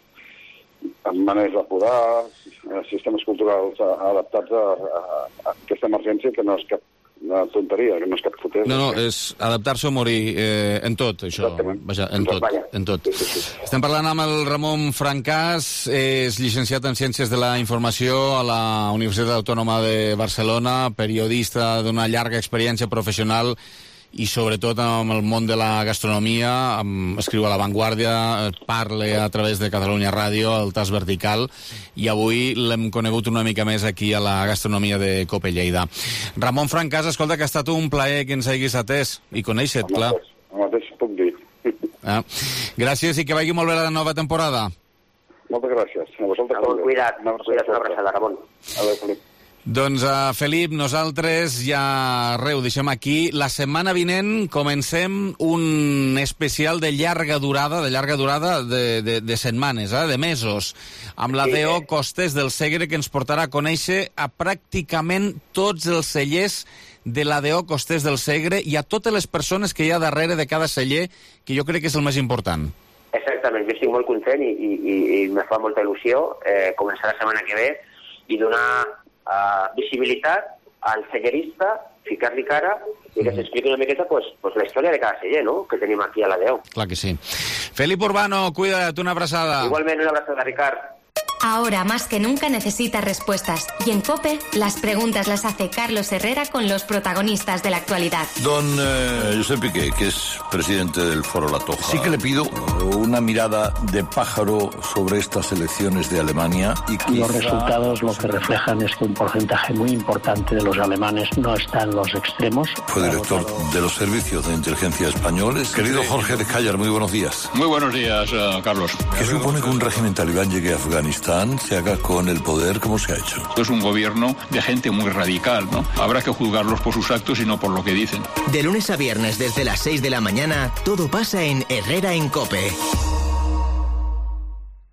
Amb maneres de podar, sistemes culturals adaptats a, a, a aquesta emergència que no és cap una tonteria, que no és cap fotent. No, no, és adaptar-se o morir eh, en tot, això. Vaja, en tot, en tot. Sí, sí, sí. Estem parlant amb el Ramon Francàs, és llicenciat en Ciències de la Informació a la Universitat Autònoma de Barcelona, periodista d'una llarga experiència professional i sobretot amb el món de la gastronomia, amb, escriu a La Vanguardia, parla a través de Catalunya Ràdio, el Tas Vertical, i avui l'hem conegut una mica més aquí a la gastronomia de Cope Lleida. Ramon Francàs, escolta, que ha estat un plaer que ens haguis atès i conèixer-te, clar. El mateix puc dir. Ah. Gràcies i que vagi molt bé la nova temporada. Moltes gràcies. A vosaltres Ramon, cuida't, cuida't, una abraçada, Ramon. Adéu, Felip. Doncs, uh, Felip, nosaltres ja reu, deixem aquí. La setmana vinent comencem un especial de llarga durada, de llarga durada de, de, de setmanes, eh, de mesos, amb la D O Costers del Segre, que ens portarà a conèixer a pràcticament tots els cellers de la D O Costers del Segre i a totes les persones que hi ha darrere de cada celler, que jo crec que és el més important. Exactament, jo estic molt content i, i, i, i me fa molta il·lusió eh, començar la setmana que ve i donar Uh, visibilitat al cellerista, ficar-li cara i que s'expliqui una miqueta pues, pues, la història de cada celler, no?, que tenim aquí a la D O. Clar que sí. Felip Urbano, cuida't, una abraçada. Igualment, una abraçada, Ricard. Ahora más que nunca necesita respuestas. Y en COPE, las preguntas las hace Carlos Herrera con los protagonistas de la actualidad. Don eh, Josep Piqué, que es presidente del Foro La Toja, sí que le pido una mirada de pájaro sobre estas elecciones de Alemania. Y quizá... Los resultados lo que reflejan es que un porcentaje muy importante de los alemanes no está en los extremos. Fue director de los servicios de inteligencia españoles. Querido Jorge de Callar, muy buenos días. Muy buenos días, uh, Carlos. ¿Qué supone que un régimen talibán llegue a Afganistán, se haga con el poder como se ha hecho? Es un gobierno de gente muy radical, ¿no? Habrá que juzgarlos por sus actos y no por lo que dicen. De lunes a viernes desde las seis de la mañana, todo pasa en Herrera en COPE.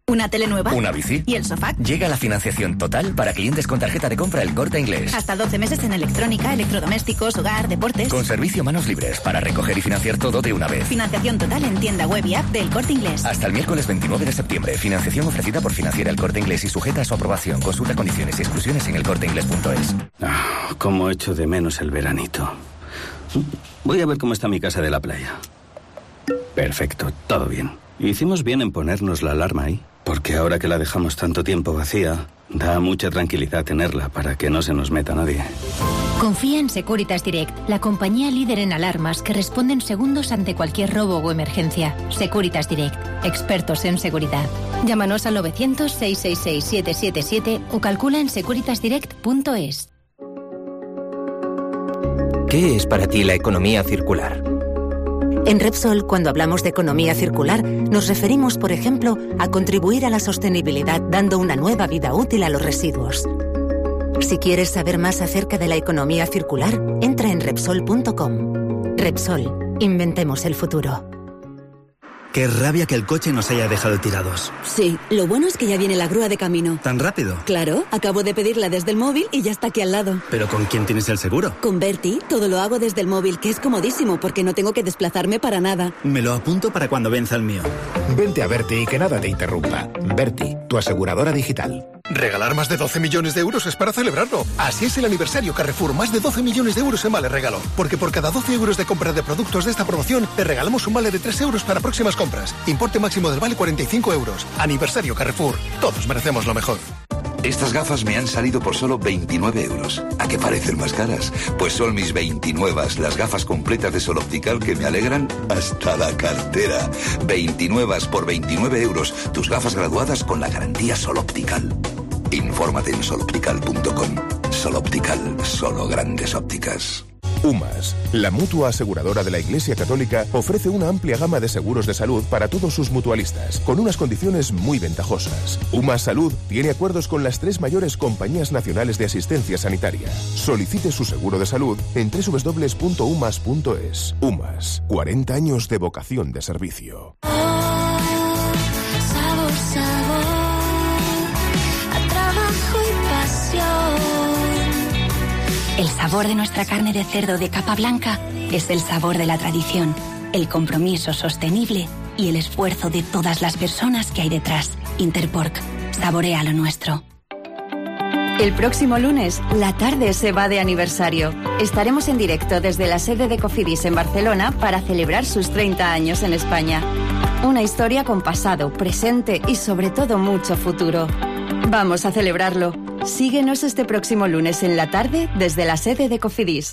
¿Una tele nueva? ¿Una bici? ¿Y el sofá? Llega la financiación total para clientes con tarjeta de compra El Corte Inglés. Hasta doce meses en electrónica, electrodomésticos, hogar, deportes. Con servicio manos libres para recoger y financiar todo de una vez. Financiación total en tienda web y app del Corte Inglés. Hasta el miércoles veintinueve de septiembre. Financiación ofrecida por Financiera El Corte Inglés y sujeta a su aprobación. Consulta condiciones y exclusiones en el corte inglés punto es. Ah, cómo echo de menos el veranito. Voy a ver cómo está mi casa de la playa. Perfecto, todo bien. Hicimos bien en ponernos la alarma ahí, porque ahora que la dejamos tanto tiempo vacía, da mucha tranquilidad tenerla para que no se nos meta nadie. Confía en Securitas Direct, la compañía líder en alarmas que responde en segundos ante cualquier robo o emergencia. Securitas Direct, expertos en seguridad. Llámanos al novecientos, seiscientos sesenta y seis, setecientos setenta y siete o calcula en securitas direct punto es. ¿Qué es para ti la economía circular? En Repsol, cuando hablamos de economía circular, nos referimos, por ejemplo, a contribuir a la sostenibilidad dando una nueva vida útil a los residuos. Si quieres saber más acerca de la economía circular, entra en Repsol punto com. Repsol, inventemos el futuro. Qué rabia que el coche nos haya dejado tirados. Sí, lo bueno es que ya viene la grúa de camino. ¿Tan rápido? Claro, acabo de pedirla desde el móvil y ya está aquí al lado. ¿Pero con quién tienes el seguro? Con Berti, todo lo hago desde el móvil, que es comodísimo porque no tengo que desplazarme para nada. Me lo apunto para cuando venza el mío. Vente a Berti y que nada te interrumpa. Berti, tu aseguradora digital. Regalar más de doce millones de euros es para celebrarlo. Así es el aniversario Carrefour, más de doce millones de euros en vale regalo. Porque por cada doce euros de compra de productos de esta promoción, te regalamos un vale de tres euros para próximas compras. Importe máximo del vale cuarenta y cinco euros. Aniversario Carrefour. Todos merecemos lo mejor. Estas gafas me han salido por solo veintinueve euros. ¿A qué parecen más caras? Pues son mis veintinuevas, las gafas completas de Sol Optical que me alegran hasta la cartera. veintinuevas por veintinueve euros. Tus gafas graduadas con la garantía Sol Optical. Infórmate en sol optical punto com. Sol Optical, solo grandes ópticas. UMAS, la mutua aseguradora de la Iglesia Católica, ofrece una amplia gama de seguros de salud para todos sus mutualistas, con unas condiciones muy ventajosas. UMAS Salud tiene acuerdos con las tres mayores compañías nacionales de asistencia sanitaria. Solicite su seguro de salud en doble u doble u doble u punto umas punto es. UMAS, cuarenta años de vocación de servicio. Sabor, sabor, a trabajo y pasión. El sabor de nuestra carne de cerdo de capa blanca es el sabor de la tradición, el compromiso sostenible y el esfuerzo de todas las personas que hay detrás. Interpork, saborea lo nuestro. El próximo lunes, la tarde se va de aniversario. Estaremos en directo desde la sede de Cofidis en Barcelona para celebrar sus treinta años en España. Una historia con pasado, presente y sobre todo mucho futuro. Vamos a celebrarlo. Síguenos este próximo lunes en la tarde desde la sede de Cofidis.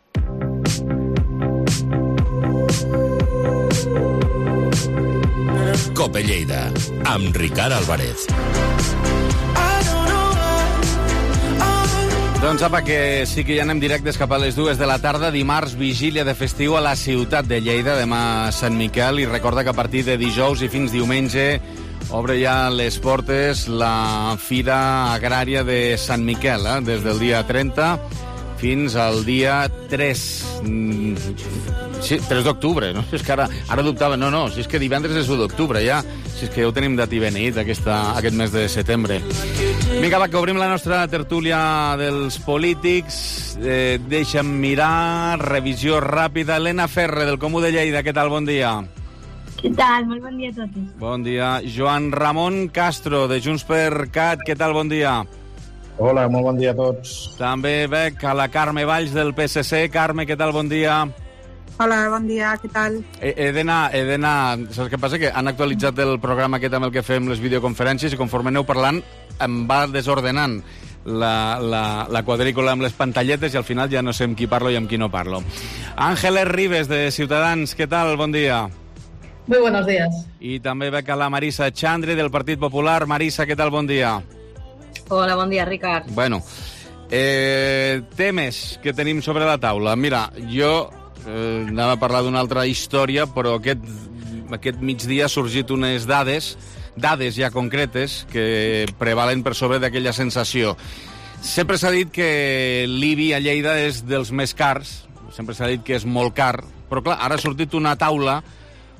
Cope Lleida, amb Ricard Álvarez. Doncs apa, que sí que ja anem directes cap a les dues de la tarda. Dimarts, vigília de festiu a la ciutat de Lleida, demà Sant Miquel, i recorda que a partir de dijous i fins diumenge obre ja les portes la Fira Agrària de Sant Miquel, eh? Des del dia trenta fins al dia tres. Sí, tres d'octubre, no? És que ara, ara dubtava, no, no, si és que divendres és u d'octubre ja, si és que ja ho tenim dat i beneït aquesta, aquest mes de setembre. Vinga, va, que obrim la nostra tertúlia dels polítics. Eh, deixa'm mirar, revisió ràpida. Elena Ferre, del Comú de Lleida, què tal? Bon dia. Què tal? Molt bon dia a tots. Bon dia. Joan Ramon Castro, de Junts per Cat, què tal? Bon dia. Hola, molt bon dia a tots. També veig a la Carme Valls, del P S C. Carme, què tal? Bon dia. Hola, bon dia, què tal? He, he d'anar, he d'anar... Saps què passa? Que han actualitzat el programa aquest amb el que fem les videoconferències i conforme aneu parlant em va desordenant la, la, la quadrícula amb les pantalletes i al final ja no sé amb qui parlo i amb qui no parlo. Ángeles Ribes, de Ciutadans, què tal? Bon dia. Muy buenos días. I també veig a la Marisa Chandri, del Partit Popular. Marisa, què tal? Bon dia. Hola, bon dia, Ricard. Bueno, eh, temes que tenim sobre la taula. Mira, jo eh, anava a parlar d'una altra història, però aquest, aquest migdia ha sorgit unes dades, dades ja concretes, que prevalen per sobre d'aquella sensació. Sempre s'ha dit que l'I B I a Lleida és dels més cars, sempre s'ha dit que és molt car, però clar, ara ha sortit una taula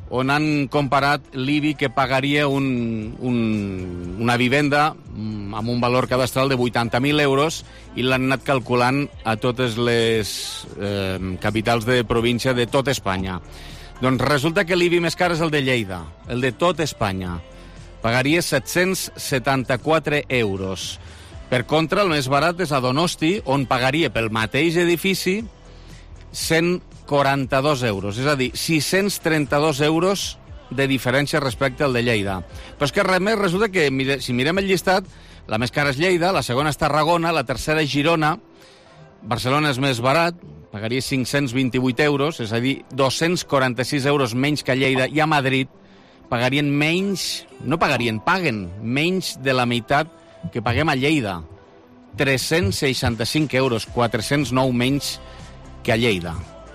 on han comparat l'I B I que pagaria un, un, una vivenda amb un valor cadastral de vuitanta mil euros i l'han anat calculant a totes les eh, capitals de província de tot Espanya. Doncs resulta que l'I B I més car és el de Lleida, el de tot Espanya. Pagaria set-cents setanta-quatre euros. Per contra, el més barat és a Donosti, on pagaria pel mateix edifici cent quaranta-dos euros, és a dir, sis-cents trenta-dos euros de diferència respecte al de Lleida. Però és que res més, resulta que, mire, si mirem el llistat, la més cara és Lleida, la segona és Tarragona, la tercera és Girona, Barcelona és més barat, pagaria cinc-cents vint-i-vuit euros, és a dir, dos-cents quaranta-sis euros menys que a Lleida, i a Madrid pagarien menys, no pagarien, paguen menys de la meitat que paguem a Lleida. tres-cents seixanta-cinc euros, quatre-cents nou menys que a Lleida.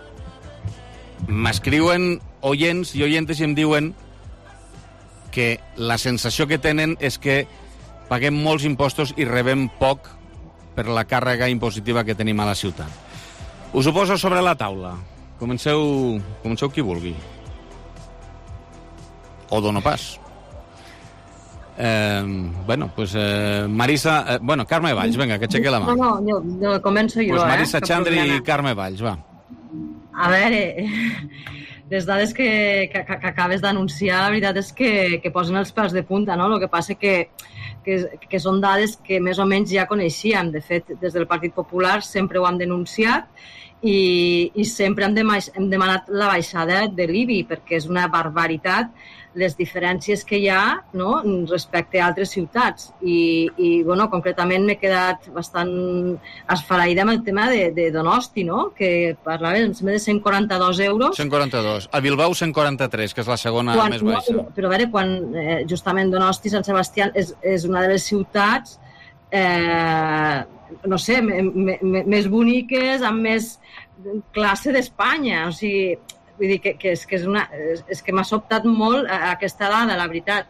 M'escriuen oients i oyentes i em diuen que la sensació que tenen és que paguem molts impostos i rebem poc per la càrrega impositiva que tenim a la ciutat. Us ho poso sobre la taula. Comenceu, comenceu qui vulgui. O dono pas. Eh, bueno, pues eh, Marisa... Eh, bueno, Carme Valls, venga, que aixequi la mà. No, no, jo, jo començo jo, pues Marisa eh? Xandri i Carme Valls, va. A veure, les dades que, que, que acabes d'anunciar, la veritat és que, que posen els pèls de punta, no? El que passa que, que, que són dades que més o menys ja coneixíem. De fet, des del Partit Popular sempre ho han denunciat i, i sempre hem, demais, hem demanat la baixada de l'I B I, perquè és una barbaritat les diferències que hi ha, no?, respecte a altres ciutats. I, i bueno, concretament m'he quedat bastant esfereïda amb el tema de, de Donosti, no?, que parlava em sembla de cent quaranta-dos euros. cent quaranta-dos. A Bilbao cent quaranta-tres, que és la segona quan, més baixa. No, però a veure, quan eh, justament Donosti, Sant Sebastià, és, és una de les ciutats eh, no sé, més boniques, amb més classe d'Espanya. O sigui, vull dir que, que, és, que, és, una, és que m'ha sobtat molt aquesta dada, la veritat.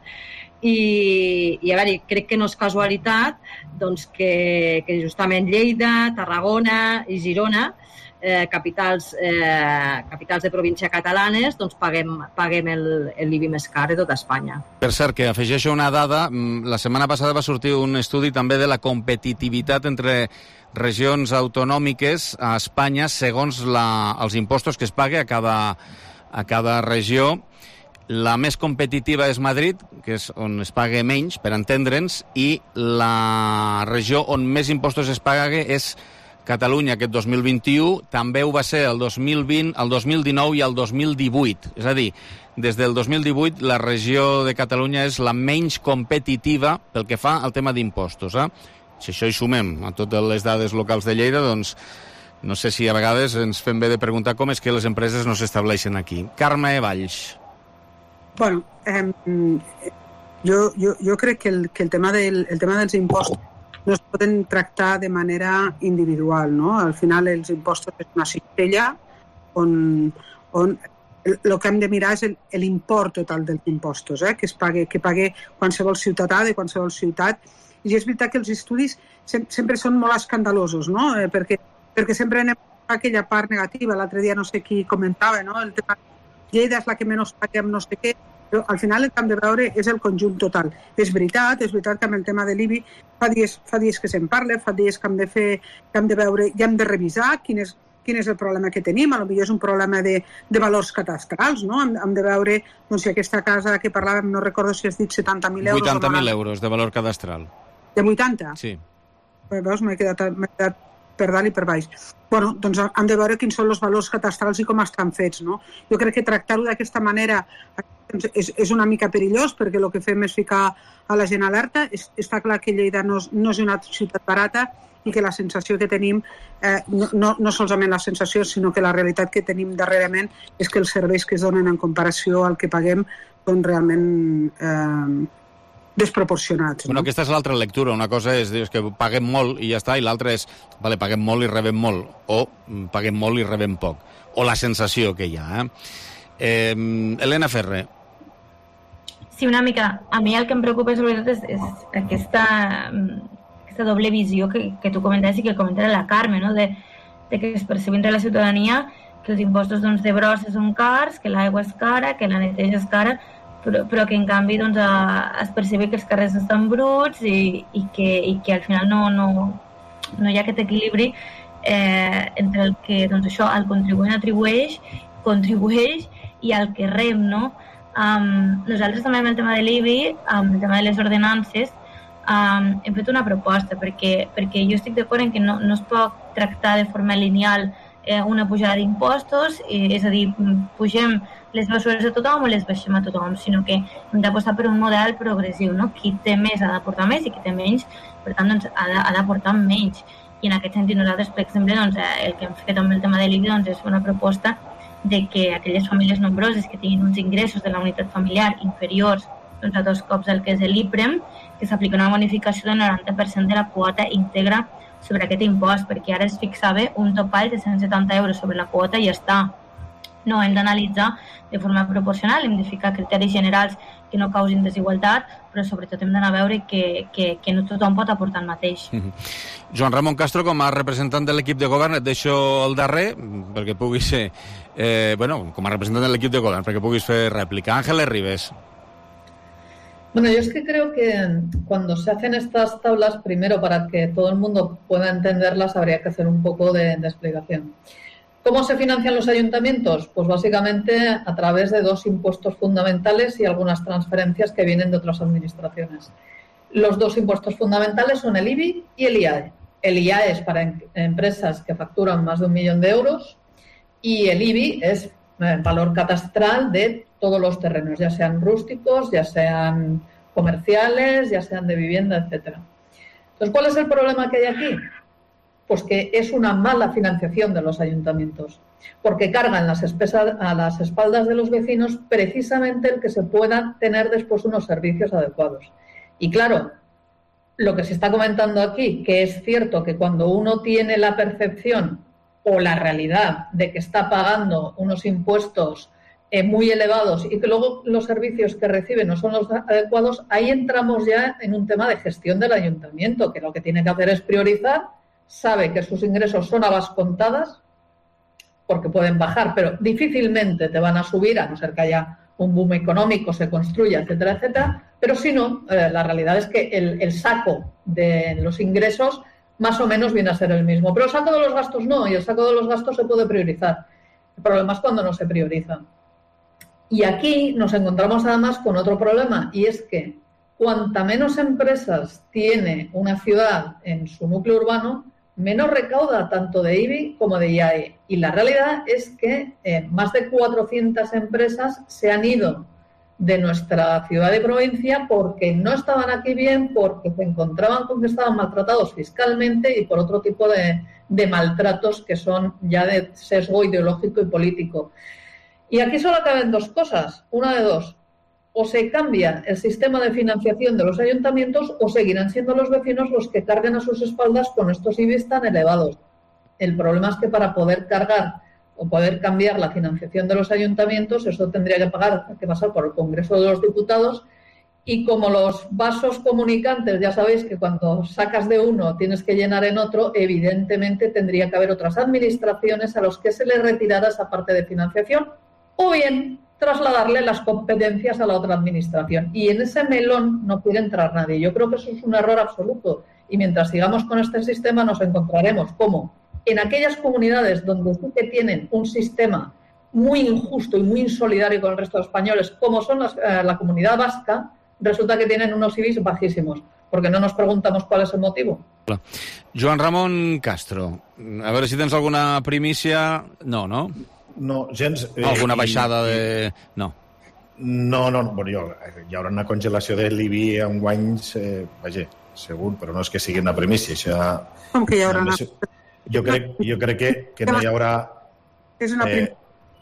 I, i a veure, crec que no és casualitat doncs, que, que justament Lleida, Tarragona i Girona, eh, capitals, eh, capitals de província catalanes, doncs paguem, paguem l'I B I més car de tota Espanya. Per cert, que afegeixo una dada, la setmana passada va sortir un estudi també de la competitivitat entre regions autonòmiques a Espanya segons la, els impostos que es paga a cada, a cada regió. La més competitiva és Madrid, que és on es paga menys, per entendre'ns, i la regió on més impostos es paga és Catalunya aquest dos mil vint-i-u, també ho va ser el dos mil vint, el dos mil dinou i el dos mil divuit. És a dir, des del dos mil divuit la regió de Catalunya és la menys competitiva pel que fa al tema d'impostos, eh? Si això hi sumem a totes les dades locals de Lleida, doncs no sé si a vegades ens fem bé de preguntar com és que les empreses no s'estableixen aquí. Carme Valls. Bueno, eh, jo, jo, jo crec que el, que el, tema del, el tema dels impostos no es poden tractar de manera individual, no? Al final els impostos és una cistella on, on el que hem de mirar és l'import total dels impostos, eh? que es pague, que pague qualsevol ciutadà de qualsevol ciutat. I és veritat que els estudis sempre són molt escandalosos, no? Eh, perquè, perquè sempre anem a aquella part negativa. L'altre dia no sé qui comentava, no? El tema Lleida és la que menys paguem no sé què, però al final el que hem de veure és el conjunt total. És veritat, és veritat que amb el tema de l'I B I fa dies, fa dies que se'n parla, fa dies que hem de fer, que hem de veure i hem de revisar quin és, quin és el problema que tenim. A lo millor és un problema de, de valors cadastrals, no? Hem, hem de veure, doncs, si aquesta casa que parlàvem, no recordo si has dit setanta mil euros... vuitanta mil euros de valor cadastral. De vuitanta? Sí. Veus, m'he quedat, quedat per dalt i per baix. Bueno, doncs hem de veure quins són els valors cadastrals i com estan fets, no? Jo crec que tractar-ho d'aquesta manera és, és una mica perillós, perquè el que fem és ficar a la gent alerta. Està clar que Lleida no, no és una ciutat barata i que la sensació que tenim, eh, no, no, no solament la sensació, sinó que la realitat que tenim darrerament és que els serveis que es donen en comparació al que paguem són realment... Eh, desproporcionats. Bueno, no? Aquesta és l'altra lectura. Una cosa és, dius, que paguem molt i ja està, i l'altra és, vale, paguem molt i rebem molt, o paguem molt i rebem poc. O la sensació que hi ha. Eh? Eh, Helena Ferrer. Sí, una mica. A mi el que em preocupa sobretot és, és aquesta, aquesta doble visió que, que tu comentaves i que comentava la Carme, no? de, de que es percebi entre la ciutadania que els impostos doncs, de brossa són cars, que l'aigua és cara, que la neteja és cara, però, però que en canvi doncs, es percebe que els carrers estan bruts i, i, que, i que al final no, no, no hi ha aquest equilibri eh, entre el que doncs, això, el contribuent atribueix, contribueix i el que rep, no? Um, nosaltres també amb el tema de l'I B I, amb el tema de les ordenances, um, hem fet una proposta perquè, perquè jo estic d'acord en que no, no es pot tractar de forma lineal eh, una pujada d'impostos, eh, és a dir, pugem les mesures a tothom o les baixem a tothom, sinó que hem d'apostar per un model progressiu, no? Qui té més ha d'aportar més i qui té menys, per tant, doncs, ha d'aportar menys. I en aquest sentit nosaltres, per exemple, doncs, el que hem fet amb el tema de l'I B I doncs, és una proposta de que aquelles famílies nombroses que tinguin uns ingressos de la unitat familiar inferiors doncs, a dos cops el que és l'IPREM, que s'aplica una bonificació del noranta per cent de la quota íntegra sobre aquest impost, perquè ara es fixava un topall de cent setanta euros sobre la quota i ja està. No, hem d'analitzar de forma proporcional, hem de ficar criteris generals que no causin desigualtat, però sobretot hem d'anar a veure que, que, que no tothom pot aportar el mateix. Mm-hmm. Joan Ramon Castro, com a representant de l'equip de govern, et deixo el darrer, perquè puguis ser, eh, bueno, com a representant de l'equip de govern, perquè puguis fer rèplica. Ángeles Ribes. Bueno, yo es que creo que cuando se hacen estas tablas, primero para que todo el mundo pueda entenderlas, habría que hacer un poco de, de explicación. ¿Cómo se financian los ayuntamientos? Pues básicamente a través de dos impuestos fundamentales y algunas transferencias que vienen de otras administraciones. Los dos impuestos fundamentales son el I B I y el I A E. El I A E es para em- empresas que facturan más de un millón de euros y el I B I es el valor catastral de todos los terrenos, ya sean rústicos, ya sean comerciales, ya sean de vivienda, etcétera. Entonces, ¿cuál es el problema que hay aquí? Pues que es una mala financiación de los ayuntamientos, porque cargan las espesas, a las espaldas de los vecinos precisamente el que se puedan tener después unos servicios adecuados. Y claro, lo que se está comentando aquí, que es cierto que cuando uno tiene la percepción o la realidad de que está pagando unos impuestos eh, muy elevados y que luego los servicios que recibe no son los adecuados, ahí entramos ya en un tema de gestión del ayuntamiento, que lo que tiene que hacer es priorizar. Sabe que sus ingresos son a las contadas, porque pueden bajar, pero difícilmente te van a subir, a no ser que haya un boom económico, se construya, etcétera, etcétera. Pero si no, eh, la realidad es que el, el saco de los ingresos más o menos viene a ser el mismo. Pero el saco de los gastos no, y el saco de los gastos se puede priorizar. El problema es cuando no se priorizan. Y aquí nos encontramos además con otro problema, y es que cuanta menos empresas tiene una ciudad en su núcleo urbano, menos recauda tanto de I B I como de I A E. Y la realidad es que eh, más de cuatrocientas empresas se han ido de nuestra ciudad y provincia porque no estaban aquí bien, porque se encontraban con que estaban maltratados fiscalmente y por otro tipo de, de maltratos que son ya de sesgo ideológico y político. Y aquí solo caben dos cosas, una de dos. O se cambia el sistema de financiación de los ayuntamientos o seguirán siendo los vecinos los que carguen a sus espaldas con estos I B Is tan elevados. El problema es que para poder cargar o poder cambiar la financiación de los ayuntamientos, eso tendría que, pagar, que pasar por el Congreso de los Diputados, y como los vasos comunicantes, ya sabéis que cuando sacas de uno tienes que llenar en otro, evidentemente tendría que haber otras administraciones a los que se les retirara esa parte de financiación, o bien trasladarle las competencias a la otra administración. Y en ese melón no quiere entrar nadie. Yo creo que eso es un error absoluto. Y mientras sigamos con este sistema nos encontraremos como en aquellas comunidades donde sí que tienen un sistema muy injusto y muy insolidario con el resto de españoles, como son las, eh, la comunidad vasca, resulta que tienen unos I B Is bajísimos. Porque no nos preguntamos cuál es el motivo. Joan Ramon Castro, a veure si tens alguna primícia... No, no? No, gens... Eh, alguna baixada i, de... No. No, no, no. Bueno, jo, hi haurà una congelació de l'I B I en guanys, eh, vaja, segur, però no és que sigui una primícia. Això, Com que hi haurà una... Jo crec, jo crec que, que no hi haurà... És una primícia.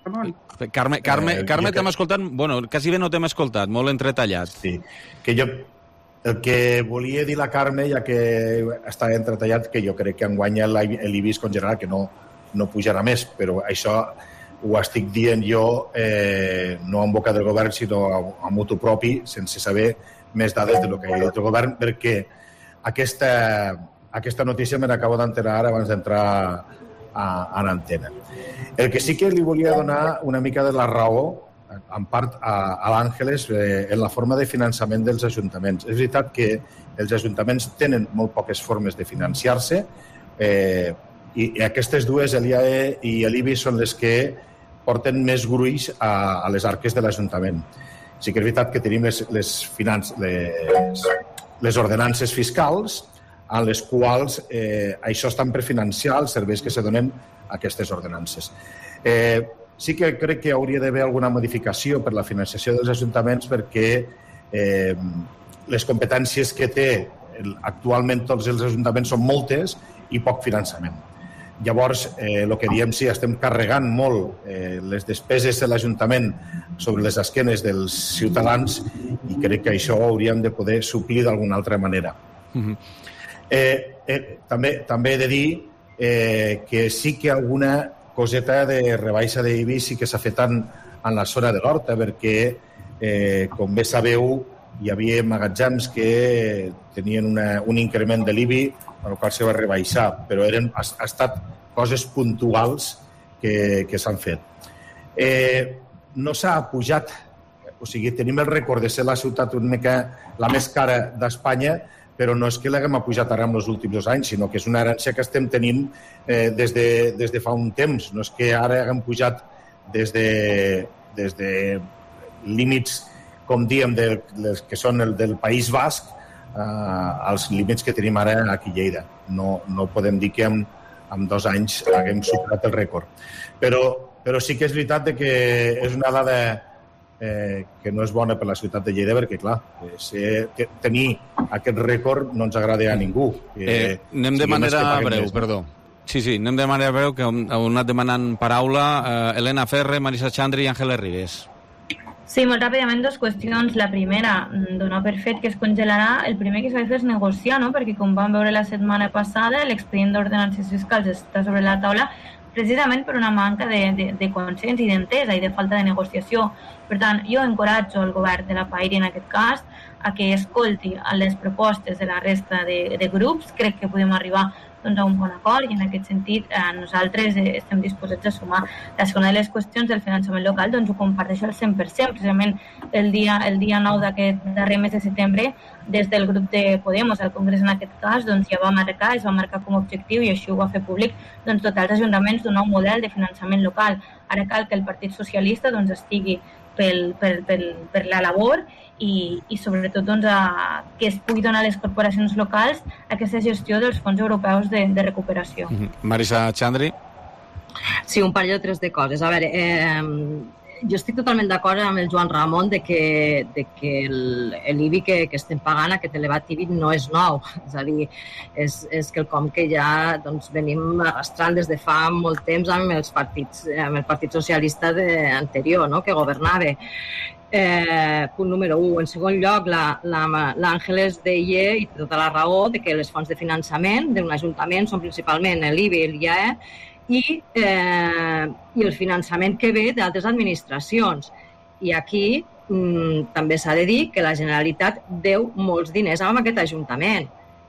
Eh, Carme, Carme, eh, Carme t'hem escoltat... Bueno, quasi bé no t'hem escoltat, molt entretallat. Sí, que jo... El que volia dir la Carme, ja que està entretallat, que jo crec que enguany l'I B I es congelarà, que no, no pujarà més, però això ho estic dient jo eh, no en boca del govern, sinó a, a mutu propi, sense saber més dades de lo que ha dit el govern, perquè aquesta, aquesta notícia me n'acabo d'enterar abans d'entrar a, en antena. El que sí que li volia donar una mica de la raó, en part, a, a l'Àngeles eh, en la forma de finançament dels ajuntaments. És veritat que els ajuntaments tenen molt poques formes de financiar-se eh, i, i aquestes dues, l'I A E i l'I B I, són les que porten més gruix a, a les arques de l'Ajuntament. Sí que és veritat que tenim les, les, finances, les, les ordenances fiscals en les quals eh, això estan per financiar els serveis que se donen a aquestes ordenances. Eh, sí que crec que hauria d'haver alguna modificació per la financiació dels ajuntaments perquè eh, les competències que té actualment tots els ajuntaments són moltes i poc finançament. Llavors, eh, el que diem, sí, estem carregant molt eh, les despeses de l'Ajuntament sobre les esquenes dels ciutadans i crec que això ho hauríem de poder suplir d'alguna altra manera. Uh-huh. eh, eh, també, també he de dir eh, que sí que alguna coseta de rebaixa d'I B I sí que s'ha fet en, en la zona de l'Horta, perquè, eh, com bé sabeu, hi havia magatzems que tenien una, un increment de l'I B I, el qual se va rebaixar, però eren, ha, ha estat coses puntuals que, que s'han fet. Eh, no s'ha pujat, o sigui, tenim el rècord de ser la ciutat una mica la més cara d'Espanya, però no és que l'haguem pujat ara en els últims dos anys, sinó que és una herència que estem tenint eh, des, de, des de fa un temps. No és que ara haguem pujat des de, des de límits, com diem, de, de, que són el del País Basc, Uh, els límits que tenim ara aquí a Lleida. No, no podem dir que en, en dos anys haguem superat el rècord. Però, però sí que és veritat que és una dada eh, que no és bona per la ciutat de Lleida, perquè, clar, eh, que tenir aquest rècord no ens agrada a ningú. Eh, eh, anem de manera breu, més, perdó. Sí, sí, anem de manera breu, que heu anat demanant paraula. Eh, Elena Ferre, Marisa Xandri i Àngela Ribes. Sí, molt ràpidament dues qüestions. La primera, donar per fet que es congelarà. El primer que s'ha de fer és negociar, no? Perquè com vam veure la setmana passada, l'expedient d'ordenances fiscals està sobre la taula precisament per una manca de, de, de consens i d'entesa i de falta de negociació. Per tant, jo encoratjo el govern de la Pairi en aquest cas a que escolti les propostes de la resta de, de grups. Crec que podem arribar doncs, a un bon acord i en aquest sentit eh, nosaltres eh, estem disposats a sumar. La segona de les qüestions del finançament local doncs ho comparteixo al cent per cent. Precisament el dia, el dia nou d'aquest darrer mes de setembre, des del grup de Podemos al Congrés en aquest cas, doncs ja va marcar, es va marcar com a objectiu i així ho va fer públic doncs, tots els ajuntaments d'un nou model de finançament local. Ara cal que el Partit Socialista doncs, estigui pel, pel, pel, per la labor i, i sobretot doncs, a, que es pugui donar a les corporacions locals aquesta gestió dels fons europeus de, de recuperació. Marisa Xandri. Sí, un parell o tres de coses. A veure, eh, jo estic totalment d'acord amb el Joan Ramon de que, de que l'I B I que, que estem pagant, aquest elevat I B I, no és nou. És a dir, és, és quelcom que ja doncs, venim arrastrant des de fa molt temps amb els partits, amb el Partit Socialista de, anterior, no?, que governava. Eh, punt número un. En segon lloc, l'Àngeles deia, i té tota la raó, de que les fonts de finançament d'un ajuntament són principalment l'I B I i l'I A E i, eh, i el finançament que ve d'altres administracions. I aquí mm, també s'ha de dir que la Generalitat deu molts diners amb aquest ajuntament.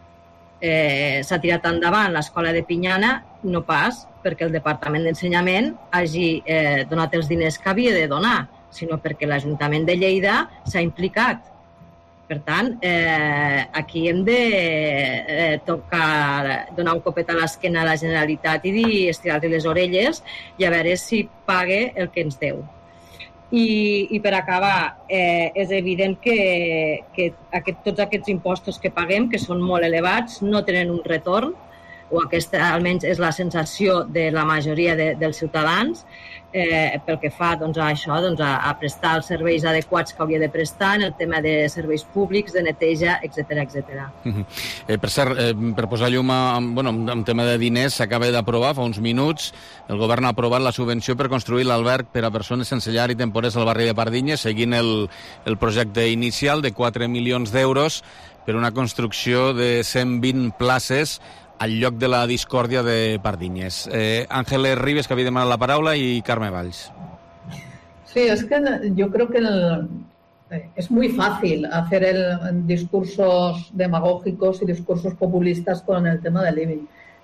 Eh, s'ha tirat endavant l'escola de Pinyana, no pas perquè el Departament d'Ensenyament hagi eh, donat els diners que havia de donar, sinó perquè l'Ajuntament de Lleida s'ha implicat. Per tant, eh, aquí hem de eh, tocar, donar un copet a l'esquena a la Generalitat i dir, estirar-li les orelles i a veure si paga el que ens deu. I, i per acabar, eh, és evident que, que aquest, tots aquests impostos que paguem, que són molt elevats, no tenen un retorn, o aquesta almenys és la sensació de la majoria de, dels ciutadans, eh, pel que fa doncs, a això, doncs, a, a prestar els serveis adequats que hauria de prestar en el tema de serveis públics, de neteja, etcètera, etcètera. Uh-huh. eh, per cert, eh, per posar llum a, bueno, en tema de diners, s'acaba d'aprovar fa uns minuts, el govern ha aprovat la subvenció per construir l'alberg per a persones sense llar i temporers al barri de Pardinyes, seguint el, el projecte inicial de quatre milions d'euros per una construcció de cent vint places al lloc de la discòrdia de Pardinyes. Eh, Ángeles Ribes, que havia demanat la paraula, i Carme Valls. Sí, es que yo creo que el, es muy fácil hacer el, discursos demagógicos y discursos populistas con el tema del I B I.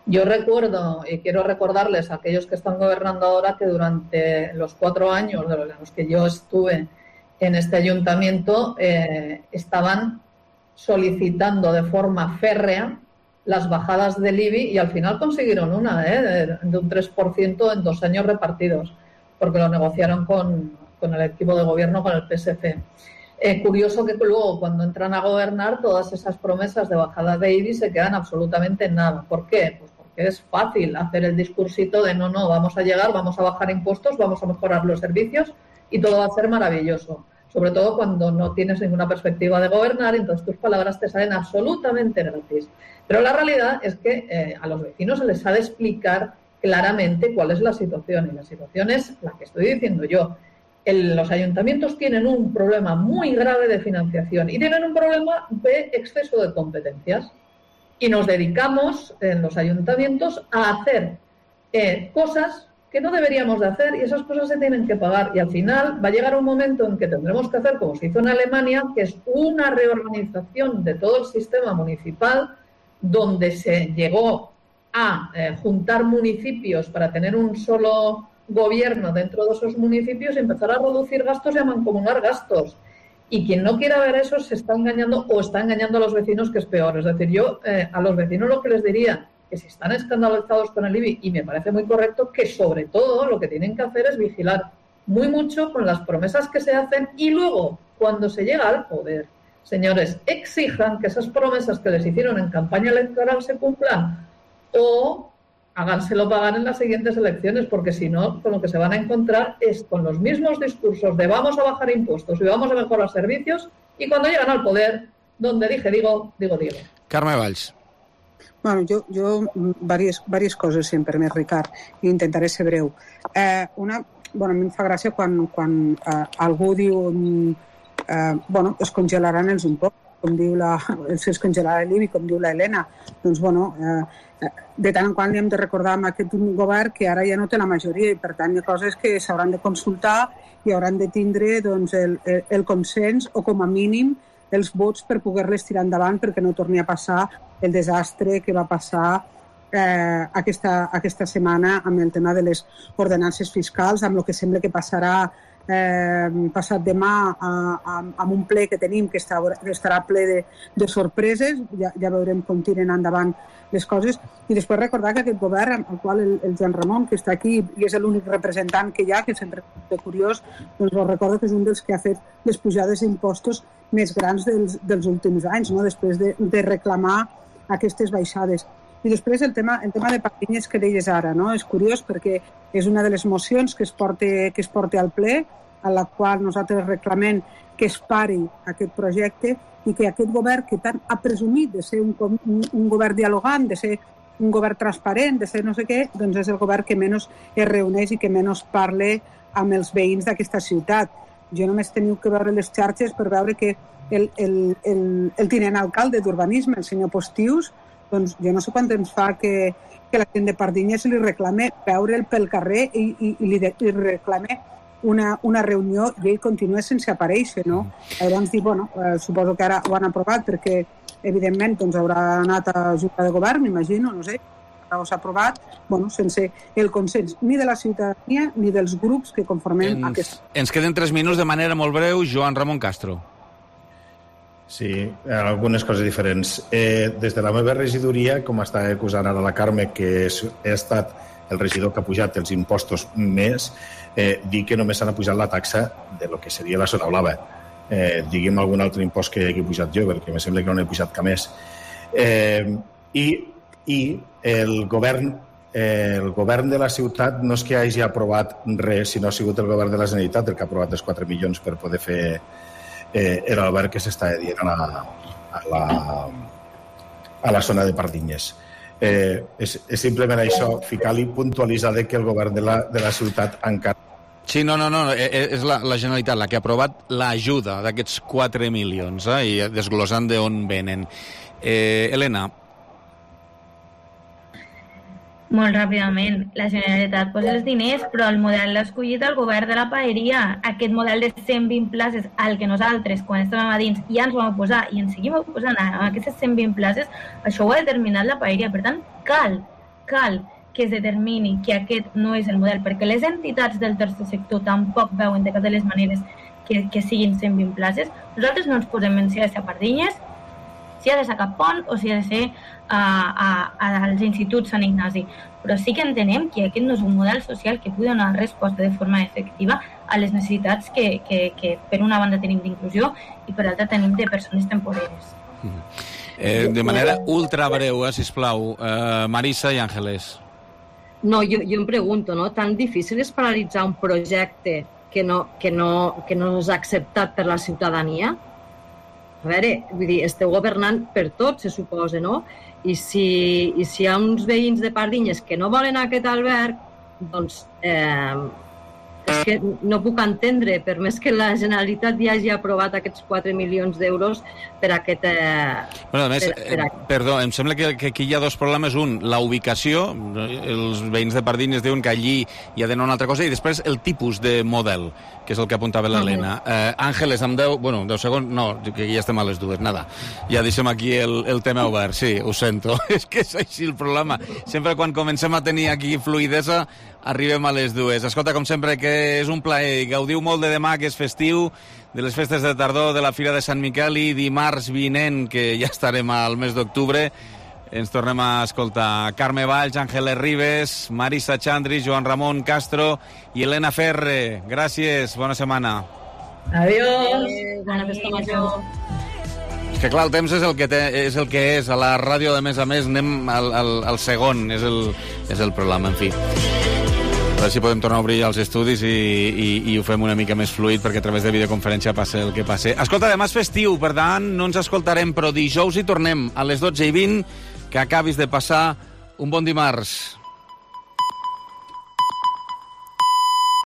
Yo recuerdo, y quiero recordarles a aquellos que están gobernando ahora, que durante los cuatro años de los que yo estuve en este ayuntamiento eh, estaban solicitando de forma férrea las bajadas del I B I y al final consiguieron una, ¿eh? de, de un tres por ciento en dos años repartidos, porque lo negociaron con, con el equipo de gobierno, con el P S C. Eh, curioso que luego, cuando entran a gobernar, todas esas promesas de bajada de I B I se quedan absolutamente en nada. ¿Por qué? Pues porque es fácil hacer el discursito de no, no, vamos a llegar, vamos a bajar impuestos, vamos a mejorar los servicios y todo va a ser maravilloso. Sobre todo cuando no tienes ninguna perspectiva de gobernar, entonces tus palabras te salen absolutamente gratis. Pero la realidad es que eh, a los vecinos se les ha de explicar claramente cuál es la situación. Y la situación es la que estoy diciendo yo. El, los ayuntamientos tienen un problema muy grave de financiación y tienen un problema de exceso de competencias. Y nos dedicamos en los ayuntamientos a hacer eh, cosas que no deberíamos de hacer y esas cosas se tienen que pagar. Y al final va a llegar un momento en que tendremos que hacer, como se hizo en Alemania, que es una reorganización de todo el sistema municipal, donde se llegó a eh, juntar municipios para tener un solo gobierno dentro de esos municipios y empezar a reducir gastos y a mancomunar gastos. Y quien no quiera ver eso se está engañando o está engañando a los vecinos, que es peor. Es decir, yo eh, a los vecinos lo que les diría, que si están escandalizados con el I B I, y me parece muy correcto, que sobre todo lo que tienen que hacer es vigilar muy mucho con las promesas que se hacen y luego, cuando se llega al poder, señores, exijan que esas promesas que les hicieron en campaña electoral se cumplan o háganselo pagar en las siguientes elecciones, porque si no, con lo que se van a encontrar es con los mismos discursos de vamos a bajar impuestos y vamos a mejorar servicios, y cuando llegan al poder, donde dije digo, digo digo. Carme Valls. Bueno, jo, jo diverses, diverses coses, si em permet, Ricard, i intentaré ser breu. Eh, una, bueno, a mi em fa gràcia quan, quan eh, algú diu eh, bueno, es congelaran els impostos, com diu la, es congelarà l'I B I, com diu la Helena. Doncs, bueno, eh, de tant en quant li hem de recordar a aquest govern que ara ja no té la majoria i, per tant, hi ha coses que s'hauran de consultar i hauran de tindre doncs, el, el, el consens o, com a mínim, els vots per poder-les tirar endavant perquè no torni a passar el desastre que va passar eh, aquesta, aquesta setmana amb el tema de les ordenances fiscals, amb el que sembla que passarà eh, passat demà a, a, amb un ple que tenim que, està, que estarà ple de, de sorpreses, ja, ja veurem com tiren endavant les coses. I després recordar que aquest govern, al qual el, el Joan Ramon, que està aquí i és l'únic representant que hi ha, que sempre és curiós, doncs us recordo que és un dels que ha fet les pujades d'impostos més grans dels, dels últims anys, no? Després de, de reclamar aquestes baixades. I després el tema, el tema de Pardinyes que deies ara, no? És curiós perquè és una de les mocions que es porta, que es porta al ple, a la qual nosaltres reclamem que es pari aquest projecte i que aquest govern que tant ha presumit de ser un, un, un govern dialogant, de ser un govern transparent, de ser no sé què, doncs és el govern que menys es reuneix i que menys parla amb els veïns d'aquesta ciutat. Jo només teniu que veure les xarxes per veure que el, el, el, el tinent alcalde d'urbanisme, el senyor Postius, doncs jo no sé quant temps fa que, que la gent de Pardinyes li reclama veure'l pel carrer i, i, i li, de, li reclama una, una reunió i ell continua sense aparèixer, no? Llavors dic, bueno, eh, suposo que ara ho han aprovat perquè, evidentment, doncs haurà anat a Junta de Govern, m'imagino, no sé, o s'ha aprovat, bueno, sense el consens ni de la ciutadania ni dels grups que conformem ens, aquest... Ens queden tres minuts de manera molt breu. Joan Ramon Castro. Sí, algunes coses diferents. Eh, des de la meva regidoria, com està acusant ara la Carme, que és, he estat el regidor que ha pujat els impostos més, eh, dir que només s'han pujat la taxa de lo que seria la zona blava. Eh, diguem algun altre impost que he pujat jo, perquè em sembla que no n'he pujat cap més. Eh, i, I el govern eh, el govern de la ciutat no és que hagi aprovat res, sinó ha sigut el govern de la Generalitat el que ha aprovat els quatre milions per poder fer eh, l'alberg que s'està dient a la, a la, a la zona de Pardinyes. Eh, és, és simplement això, ficar-li puntualitzar que el govern de la, de la ciutat encara... Sí, no, no, no, és la, la Generalitat la que ha aprovat l'ajuda d'aquests quatre milions, eh, i desglosant d'on venen. Eh, Helena. Molt ràpidament. La Generalitat posa els diners, però el model l'ha escollit el govern de la Paeria. Aquest model de cent vint places al que nosaltres, quan estàvem a dins, ja ens vam oposar i ens seguim oposant a aquestes cent vint places, això ho ha determinat la Paeria. Per tant, cal, cal que es determini que aquest no és el model, perquè les entitats del tercer sector tampoc veuen de cap de les maneres que, que siguin cent vint places. Nosaltres no ens posem en si ha de ser a Pardinyes, si ha de ser a Cap Pont o si ha de ser a, a, a, als instituts Sant Ignasi. Però sí que entenem que aquest no és un model social que pugui donar resposta de forma efectiva a les necessitats que, que, que per una banda tenim d'inclusió i per altra tenim de persones temporeres. Eh, de manera ultra breu, eh, sisplau, eh, Marisa i Àngeles. No, jo, jo em pregunto, no? Tan difícil és paralitzar un projecte que no, que no, que no és acceptat per la ciutadania? A veure, vull dir, esteu governant per tots, se suposa, no? I si, i si hi ha uns veïns de Pardinyes que no volen aquest alberg, doncs eh, és que no puc entendre, per més que la Generalitat ja hagi aprovat aquests quatre milions d'euros per aquest... Eh, bueno, a més, per, per eh, perdó, em sembla que, que aquí hi ha dos problemes. Un, la ubicació, els veïns de Pardinyes diuen que allí hi ha d'anar una altra cosa, i després el tipus de model, que és el que apuntava l'Helena. Uh -huh. eh, Àngeles, amb deu, bueno, deu segons, no, que ja estem a les dues, nada. Ja deixem aquí el, el tema obert, sí, ho sento. És que és així el problema. Sempre quan comencem a tenir aquí fluidesa, arribem a les dues. Escolta, com sempre, que és un plaer. Gaudiu molt de demà, que és festiu, de les festes de tardor, de la Fira de Sant Miquel, i dimarts vinent, que ja estarem al mes d'octubre, ens tornem a escoltar. Carme Valls, Àngeles Ribes, Marisa Chandri, Joan Ramon Castro i Helena Ferre. Gràcies, bona setmana. Adiós. Eh, bona festa major. És que clar, el temps és el que, té, és el que és. A la ràdio, de més a més, anem al, al, al segon. És el, és el problema, en fi. A veure si podem tornar a obrir els estudis i, i, i ho fem una mica més fluid, perquè a través de videoconferència passa el que passa. Escolta, demà és festiu, per tant, no ens escoltarem, però dijous hi tornem a les dotze i vint. Que acabis de passar un bon dimarts.